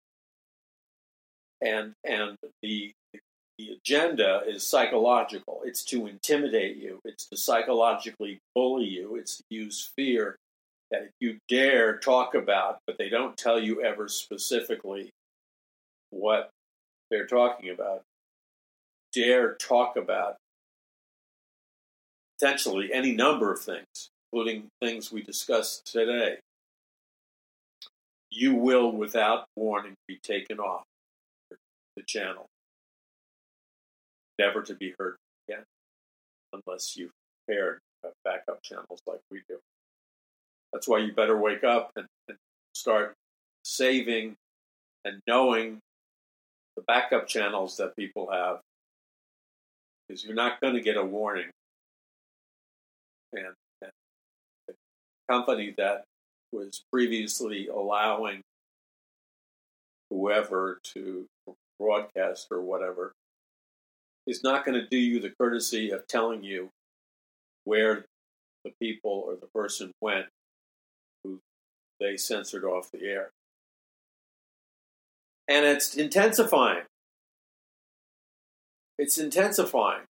and and the the agenda is psychological. It's to intimidate you. It's to psychologically bully you. It's to use fear that if you dare talk about, but they don't tell you ever specifically what they're talking about, dare talk about potentially any number of things, including things we discussed today, you will, without warning, be taken off the channel, never to be heard again, unless you've prepared backup channels like we do. That's why you better wake up and, and start saving and knowing the backup channels that people have, because you're not going to get a warning. And, and the company that was previously allowing whoever to broadcast or whatever is not going to do you the courtesy of telling you where the people or the person went who they censored off the air. And it's intensifying. It's intensifying.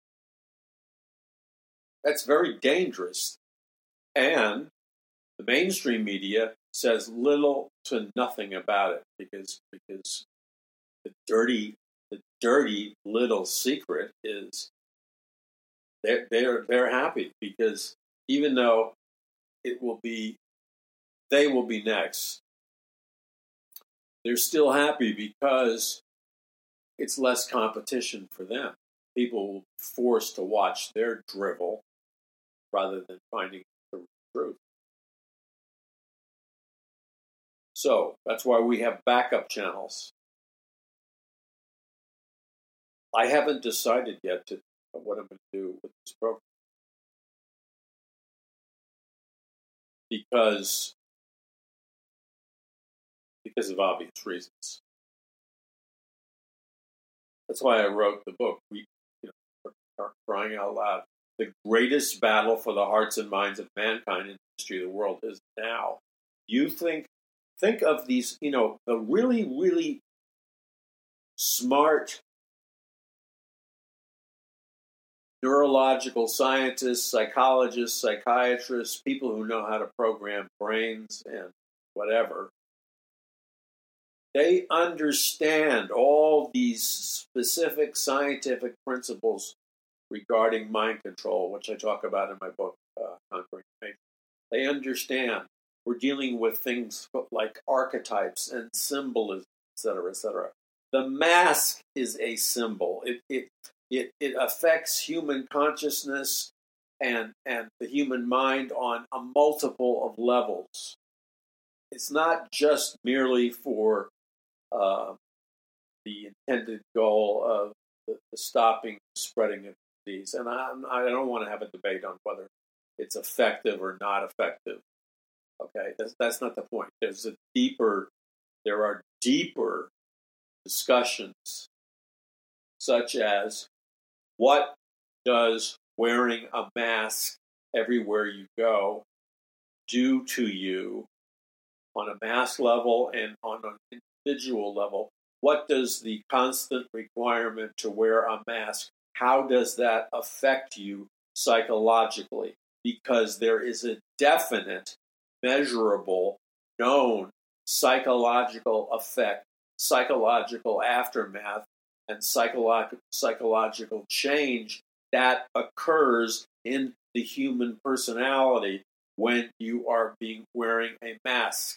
That's very dangerous. And the mainstream media says little to nothing about it because because the dirty the dirty little secret is they're, they're, they're happy because even though it will be, they will be next, they're still happy because it's less competition for them. People will be forced to watch their drivel rather than finding the truth. So that's why we have backup channels. I haven't decided yet to what I'm going to do with this program because because of obvious reasons. That's why I wrote the book. We, you know, are crying out loud. The greatest battle for the hearts and minds of mankind in the history of the world is now. You think, think of these, you know, the really, really smart neurological scientists, psychologists, psychiatrists, people who know how to program brains and whatever. They understand all these specific scientific principles regarding mind control, which I talk about in my book, uh, Conquering Nature. They understand we're dealing with things like archetypes and symbolism, et cetera, et cetera. The mask is a symbol. It it it, it affects human consciousness and and the human mind on a multiple of levels. It's not just merely for uh, the intended goal of the, the stopping the spreading of disease. And I, I don't want to have a debate on whether it's effective or not effective. Okay, that's, that's not the point. There's a deeper, there are deeper discussions, such as what does wearing a mask everywhere you go do to you on a mass level and on an individual level? What does the constant requirement to wear a mask, how does that affect you psychologically? Because there is a definite, measurable, known psychological effect, psychological aftermath, and psycholo- psychological change that occurs in the human personality when you are being wearing a mask.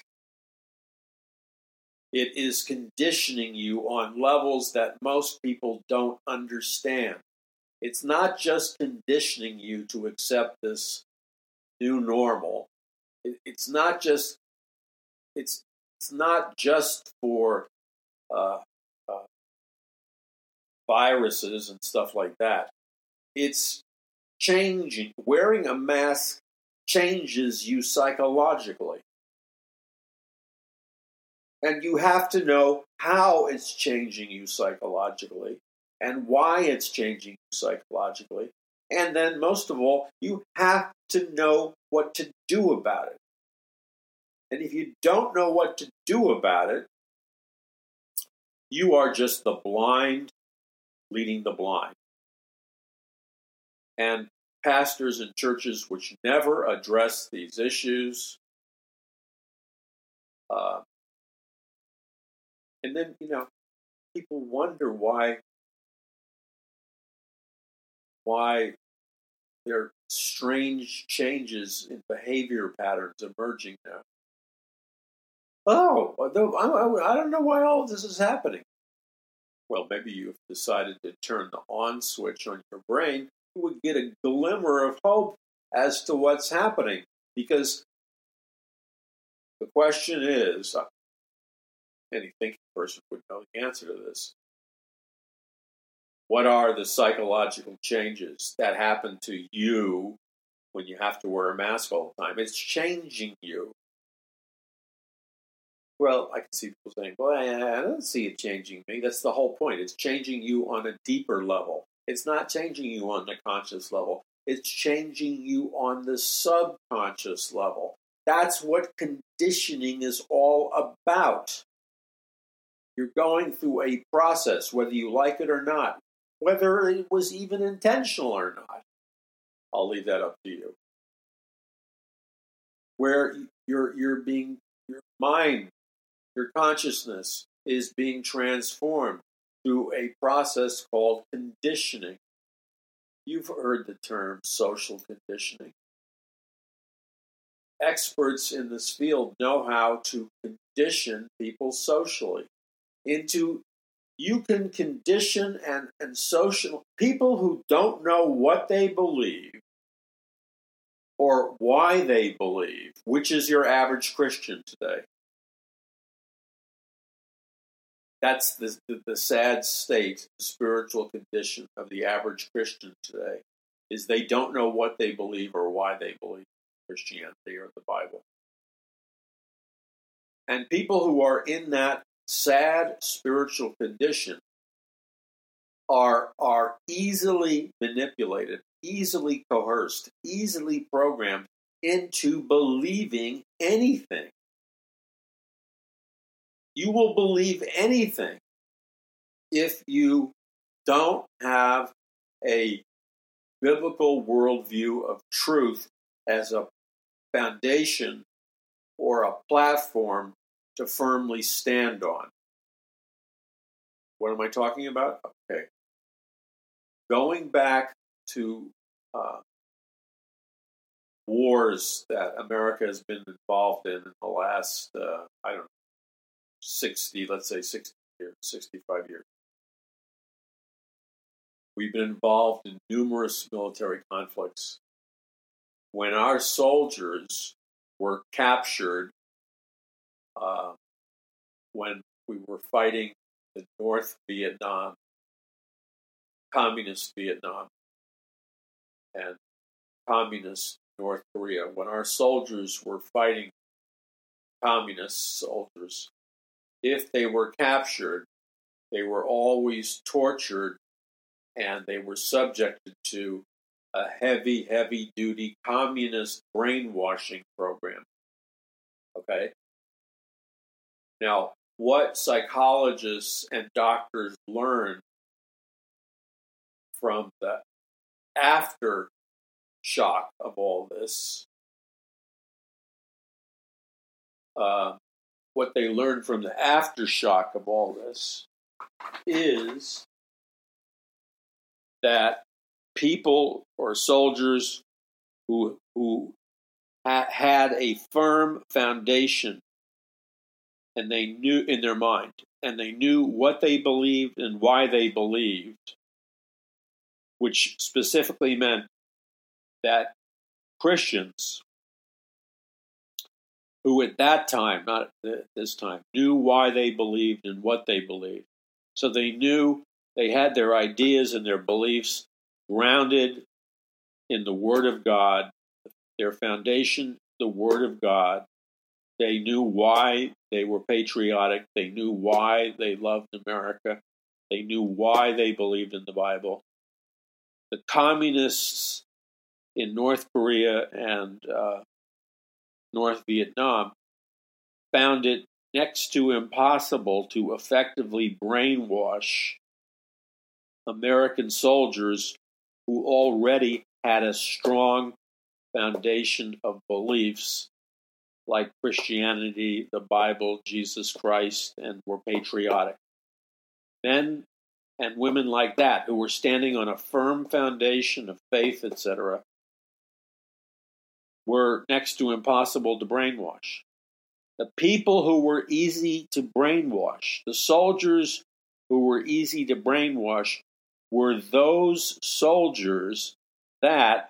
It is conditioning you on levels that most people don't understand. It's not just conditioning you to accept this new normal. It, it's not just it's it's not just for uh, uh, viruses and stuff like that. It's changing. Wearing a mask changes you psychologically. And you have to know how it's changing you psychologically and why it's changing you psychologically. And then, most of all, you have to know what to do about it. And if you don't know what to do about it, you are just the blind leading the blind. And pastors and churches which never address these issues, uh, and then, you know, people wonder why why there are strange changes in behavior patterns emerging now. Oh, I don't know why all of this is happening. Well, maybe you've decided to turn the on switch on your brain. You would get a glimmer of hope as to what's happening. Because the question is, any thinking person would know the answer to this. What are the psychological changes that happen to you when you have to wear a mask all the time? It's changing you. Well, I can see people saying, well, I don't see it changing me. That's the whole point. It's changing you on a deeper level. It's not changing you on the conscious level. It's changing you on the subconscious level. That's what conditioning is all about. You're going through a process, whether you like it or not, whether it was even intentional or not. I'll leave that up to you. Where you're, you're being, your mind, your consciousness is being transformed through a process called conditioning. You've heard the term social conditioning. Experts in this field know how to condition people socially into you can condition and, and social people who don't know what they believe or why they believe, which is your average Christian today. That's the, the, the sad state, the spiritual condition of the average Christian today, is they don't know what they believe or why they believe Christianity or the Bible. And people who are in that sad spiritual condition are, are easily manipulated, easily coerced, easily programmed into believing anything. You will believe anything if you don't have a biblical worldview of truth as a foundation or a platform to firmly stand on. What am I talking about? Okay. Going back to uh, wars that America has been involved in in the last, uh, I don't know, sixty, let's say sixty years, sixty-five years. We've been involved in numerous military conflicts. When our soldiers were captured, uh, when we were fighting the North Vietnam, Communist Vietnam, and Communist North Korea, when our soldiers were fighting Communist soldiers, if they were captured, they were always tortured and they were subjected to a heavy, heavy-duty communist brainwashing program. Okay? Now, what psychologists and doctors learn from the aftershock of all this, uh, what they learned from the aftershock of all this is that people or soldiers who who ha- had a firm foundation and they knew in their mind and they knew what they believed and why they believed, which specifically meant that Christians who at that time, not at this time, knew why they believed and what they believed. So they knew they had their ideas and their beliefs grounded in the Word of God, their foundation, the Word of God. They knew why they were patriotic. They knew why they loved America. They knew why they believed in the Bible. The communists in North Korea and uh, North Vietnam found it next to impossible to effectively brainwash American soldiers who already had a strong foundation of beliefs like Christianity, the Bible, Jesus Christ, and were patriotic. Men and women like that who were standing on a firm foundation of faith, et cetera, were next to impossible to brainwash. The people who were easy to brainwash, the soldiers who were easy to brainwash, were those soldiers that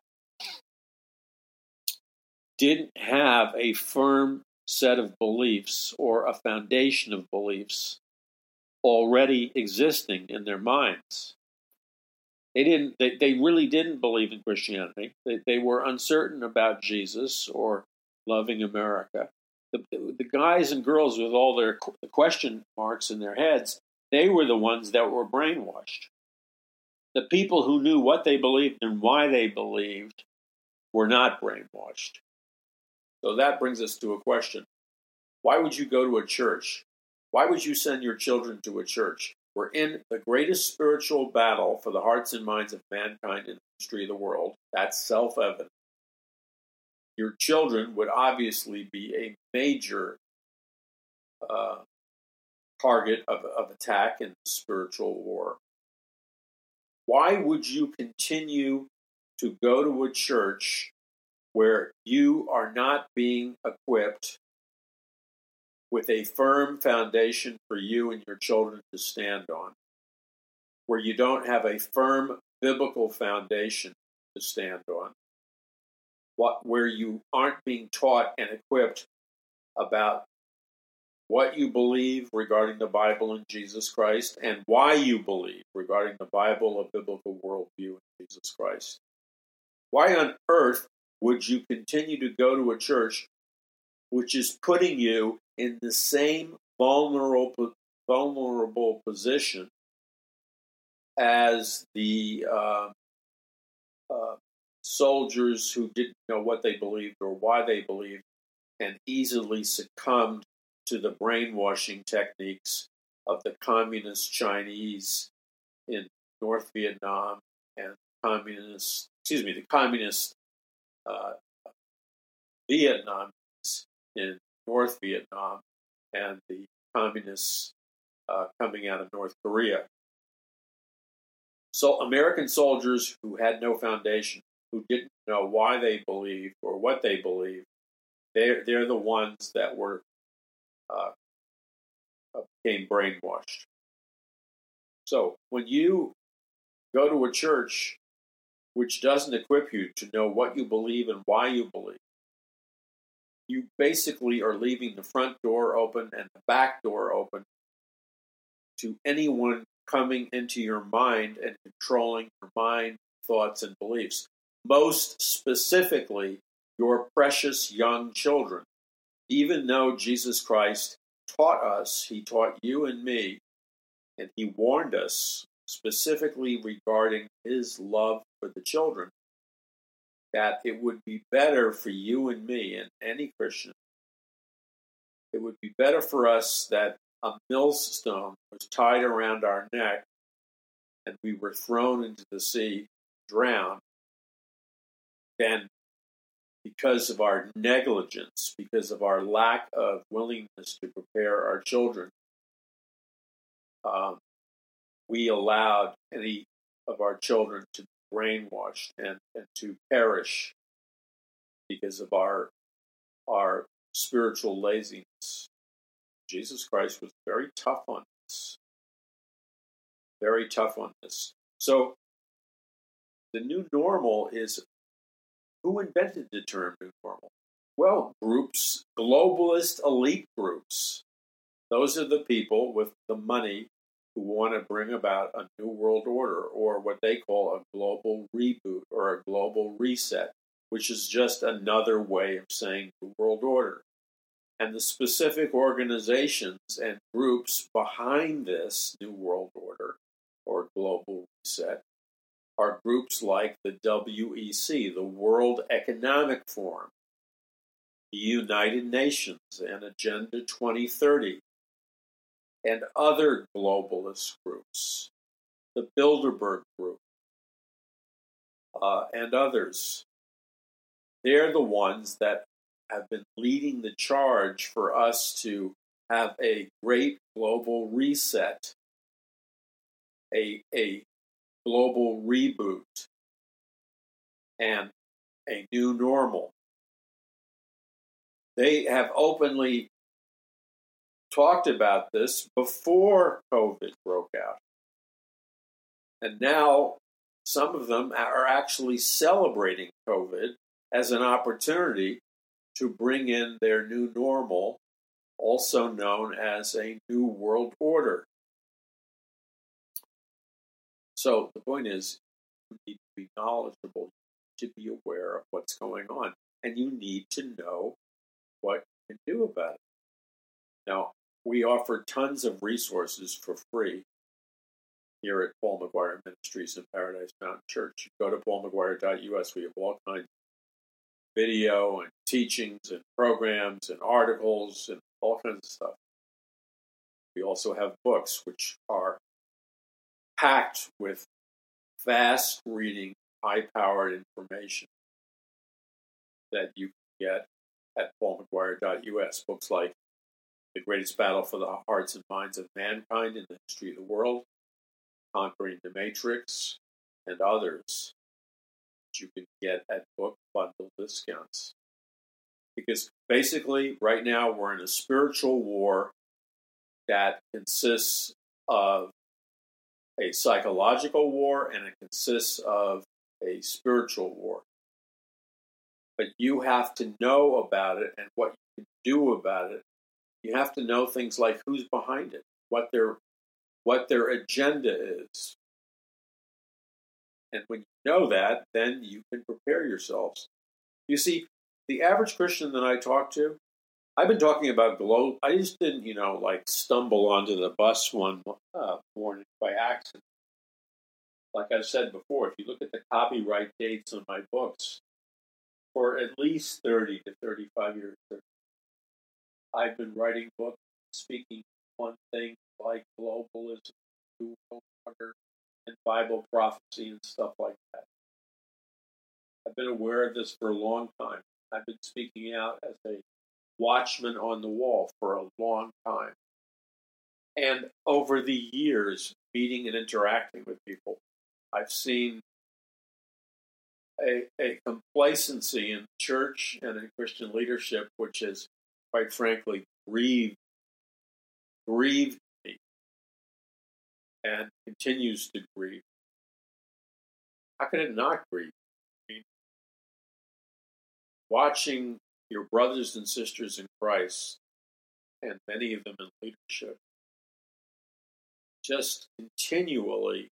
didn't have a firm set of beliefs or a foundation of beliefs already existing in their minds. They didn't. They, they really didn't believe in Christianity. They, they were uncertain about Jesus or loving America. The, the guys and girls with all their question marks in their heads, they were the ones that were brainwashed. The people who knew what they believed and why they believed were not brainwashed. So that brings us to a question. Why would you go to a church? Why would you send your children to a church? We're in the greatest spiritual battle for the hearts and minds of mankind in the history of the world. That's self-evident. Your children would obviously be a major uh, target of, of attack in spiritual war. Why would you continue to go to a church where you are not being equipped with a firm foundation for you and your children to stand on, where you don't have a firm biblical foundation to stand on, what, where you aren't being taught and equipped about what you believe regarding the Bible and Jesus Christ, and why you believe regarding the Bible, a biblical worldview in Jesus Christ? Why on earth would you continue to go to a church which is putting you in the same vulnerable, vulnerable position as the uh, uh, soldiers who didn't know what they believed or why they believed and easily succumbed to the brainwashing techniques of the communist Chinese in North Vietnam and communist, excuse me, the communist uh, Vietnamese in North Vietnam and the communists uh, coming out of North Korea. So American soldiers who had no foundation, who didn't know why they believed or what they believed, they're, they're the ones that were uh, became brainwashed. So when you go to a church which doesn't equip you to know what you believe and why you believe, you basically are leaving the front door open and the back door open to anyone coming into your mind and controlling your mind, thoughts, and beliefs. Most specifically, your precious young children. Even though Jesus Christ taught us, he taught you and me, and he warned us specifically regarding his love for the children, that it would be better for you and me and any Christian, it would be better for us that a millstone was tied around our neck and we were thrown into the sea, drowned, than because of our negligence, because of our lack of willingness to prepare our children, um, we allowed any of our children to be brainwashed and, and to perish because of our our spiritual laziness. Jesus Christ was very tough on this. Very tough on this. So the new normal is, who invented the term new normal? Well, groups, globalist elite groups. Those are the people with the money who want to bring about a new world order, or what they call a global reboot or a global reset, which is just another way of saying the world order. And the specific organizations and groups behind this new world order or global reset are groups like the W E C, the World Economic Forum, the United Nations and Agenda twenty thirty, and other globalist groups, the Bilderberg Group, uh, and others. They're the ones that have been leading the charge for us to have a great global reset, a, a global reboot, and a new normal. They have openly talked about this before COVID broke out. And now some of them are actually celebrating COVID as an opportunity to bring in their new normal, also known as a new world order. So the point is, you need to be knowledgeable, to be aware of what's going on, and you need to know what you can do about it. Now, we offer tons of resources for free here at Paul McGuire Ministries and Paradise Mountain Church. You go to paul mcguire dot u s. We have all kinds of video and teachings and programs and articles and all kinds of stuff. We also have books which are packed with fast reading, high-powered information that you can get at paul mcguire dot u s. Books like the greatest battle for the hearts and minds of mankind in the history of the world, Conquering the Matrix, and others that you can get at book bundle discounts. Because basically, right now, we're in a spiritual war that consists of a psychological war and it consists of a spiritual war. But you have to know about it and what you can do about it. You have to know things like who's behind it, what their what their agenda is. And when you know that, then you can prepare yourselves. You see, the average Christian that I talk to, I've been talking about globe. I just didn't, you know, like stumble onto the bus one uh, morning by accident. Like I said before, if you look at the copyright dates on my books, for at least thirty to thirty-five years, I've been writing books, speaking one thing like globalism, New World Order, and Bible prophecy and stuff like that. I've been aware of this for a long time. I've been speaking out as a watchman on the wall for a long time. And over the years, meeting and interacting with people, I've seen a, a complacency in church and in Christian leadership, which has, quite frankly, grieved, grieved me and continues to grieve. How can it not grieve? I mean, watching your brothers and sisters in Christ, and many of them in leadership, just continually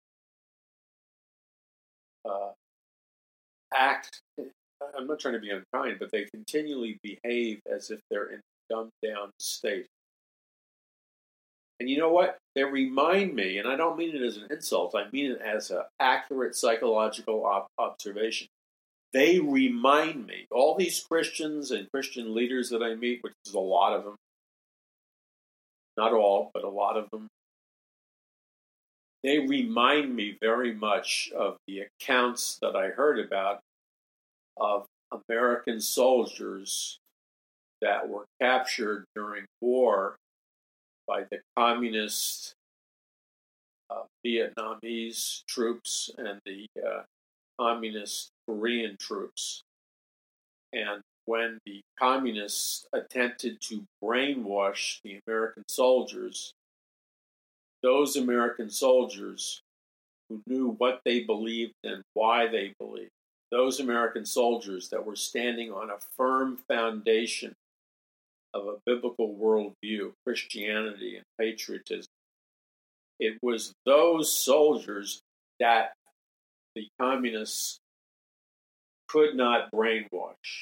uh, act, I'm not trying to be unkind, but they continually behave as if they're in a dumbed down state. And you know what? They remind me, and I don't mean it as an insult, I mean it as an accurate psychological op- observation. They remind me, all these Christians and Christian leaders that I meet, which is a lot of them, not all, but a lot of them, they remind me very much of the accounts that I heard about of American soldiers that were captured during war by the communist uh, Vietnamese troops and the uh, communist Korean troops. And when the communists attempted to brainwash the American soldiers, those American soldiers who knew what they believed and why they believed, those American soldiers that were standing on a firm foundation of a biblical worldview, Christianity and patriotism, it was those soldiers that the communists could not brainwash.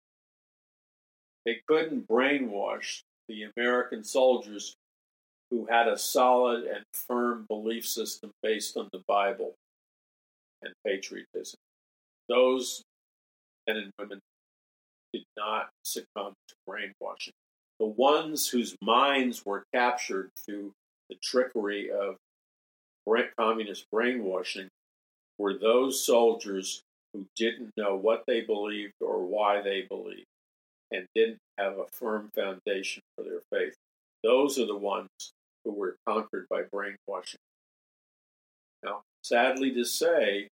They couldn't brainwash the American soldiers who had a solid and firm belief system based on the Bible and patriotism. Those men and women did not succumb to brainwashing. The ones whose minds were captured through the trickery of communist brainwashing were those soldiers who didn't know what they believed or why they believed and didn't have a firm foundation for their faith. Those are the ones who were conquered by brainwashing. Now, sadly to say,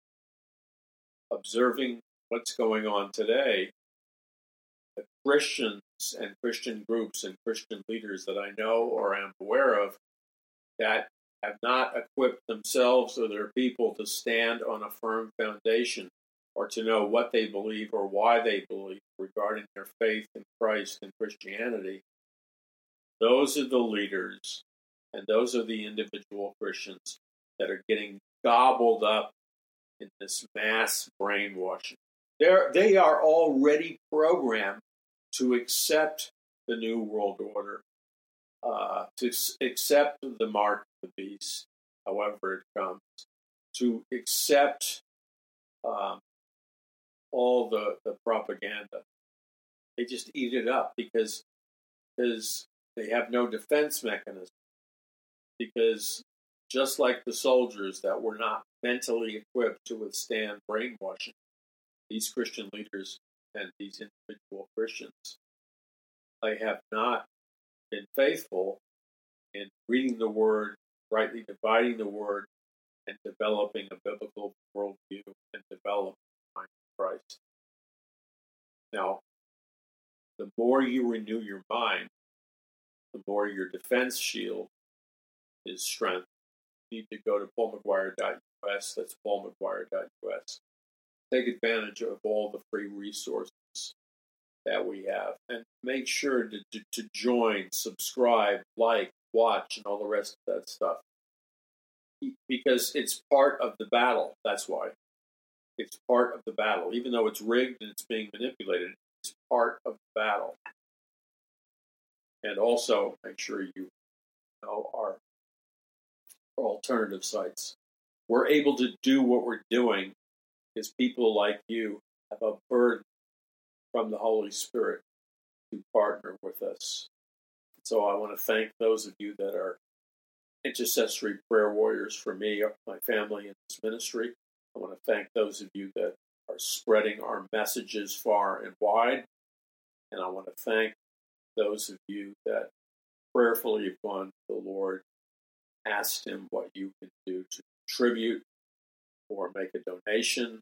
observing what's going on today, the Christians and Christian groups and Christian leaders that I know or am aware of that have not equipped themselves or their people to stand on a firm foundation or to know what they believe or why they believe regarding their faith in Christ and Christianity, those are the leaders and those are the individual Christians that are getting gobbled up in this mass brainwashing. They're, they are already programmed to accept the New World Order, uh, to s- accept the mark of the beast, however it comes, to accept um, all the, the propaganda. They just eat it up because, because they have no defense mechanism. Because just like the soldiers that were not mentally equipped to withstand brainwashing, these Christian leaders and these individual Christians, they have not been faithful in reading the Word, rightly dividing the Word, and developing a biblical worldview and developing the mind of Christ. Now, the more you renew your mind, the more your defense shield is strengthened. You need to go to paul mcguire dot U S. That's paul mcguire dot U S. Take advantage of all the free resources that we have. And make sure to, to, to join, subscribe, like, watch, and all the rest of that stuff. Because it's part of the battle. That's why. It's part of the battle. Even though it's rigged and it's being manipulated, it's part of the battle. And also, make sure you know our, our alternative sites. We're able to do what we're doing because people like you have a burden from the Holy Spirit to partner with us. So I want to thank those of you that are intercessory prayer warriors for me, my family, and this ministry. I want to thank those of you that are spreading our messages far and wide. And I want to thank those of you that prayerfully have gone to the Lord, asked Him what you can do to contribute or make a donation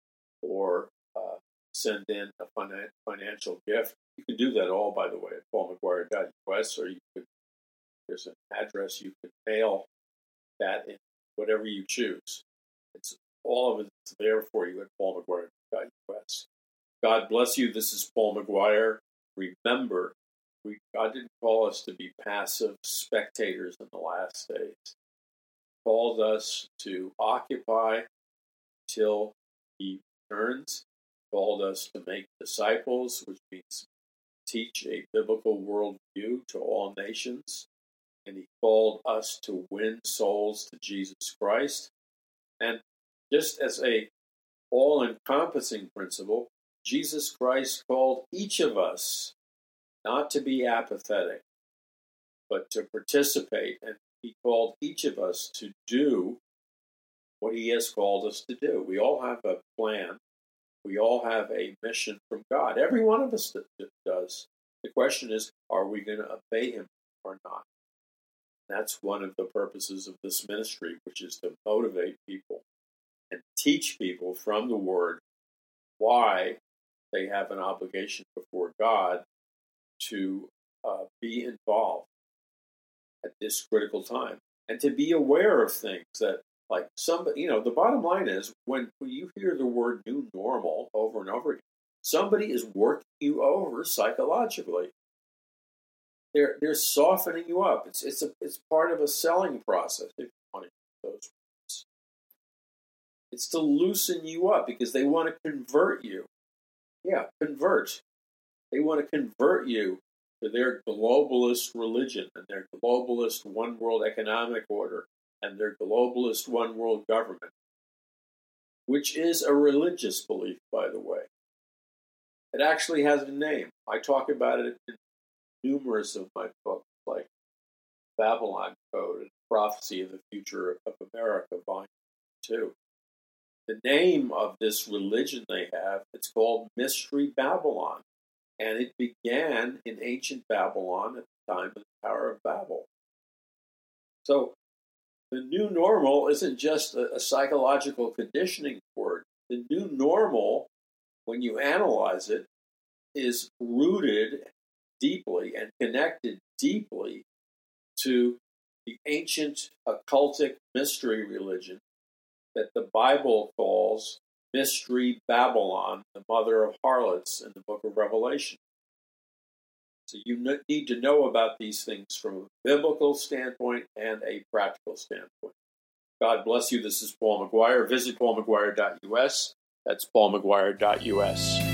or uh, send in a finan- financial gift. You can do that all, by the way, at paul mcguire dot U S, or you could, there's an address you can mail that in, whatever you choose. It's all of it's there for you at paul mcguire dot U S. God bless you. This is Paul McGuire. Remember, we, God didn't call us to be passive spectators in the last days. He called us to occupy till He returns. He called us to make disciples, which means teach a biblical worldview to all nations. And He called us to win souls to Jesus Christ. And just as a all-encompassing principle, Jesus Christ called each of us not to be apathetic, but to participate. And He called each of us to do what He has called us to do. We all have a plan. We all have a mission from God. Every one of us does. The question is, are we going to obey Him or not? That's one of the purposes of this ministry, which is to motivate people and teach people from the Word why they have an obligation before God to uh, be involved at this critical time and to be aware of things that, like, somebody, you know, the bottom line is when, when you hear the word new normal over and over again, somebody is working you over psychologically. They're they're softening you up. It's it's a it's part of a selling process, if you want to use those words. It's to loosen you up because they want to convert you. Yeah, convert. They want to convert you to their globalist religion and their globalist one world economic order and their globalist one world government, which is a religious belief, by the way. It actually has a name. I talk about it in numerous of my books, like Babylon Code and Prophecy of the Future of America, Volume two. The name of this religion they have, it's called Mystery Babylon. And it began in ancient Babylon at the time of the Tower of Babel. So the new normal isn't just a, a psychological conditioning word. The new normal, when you analyze it, is rooted deeply and connected deeply to the ancient occultic mystery religion that the Bible calls Mystery Babylon, the mother of harlots in the book of Revelation. So you need to know about these things from a biblical standpoint and a practical standpoint. God bless you. This is Paul McGuire. Visit paul mcguire dot U S. That's paul mcguire dot U S.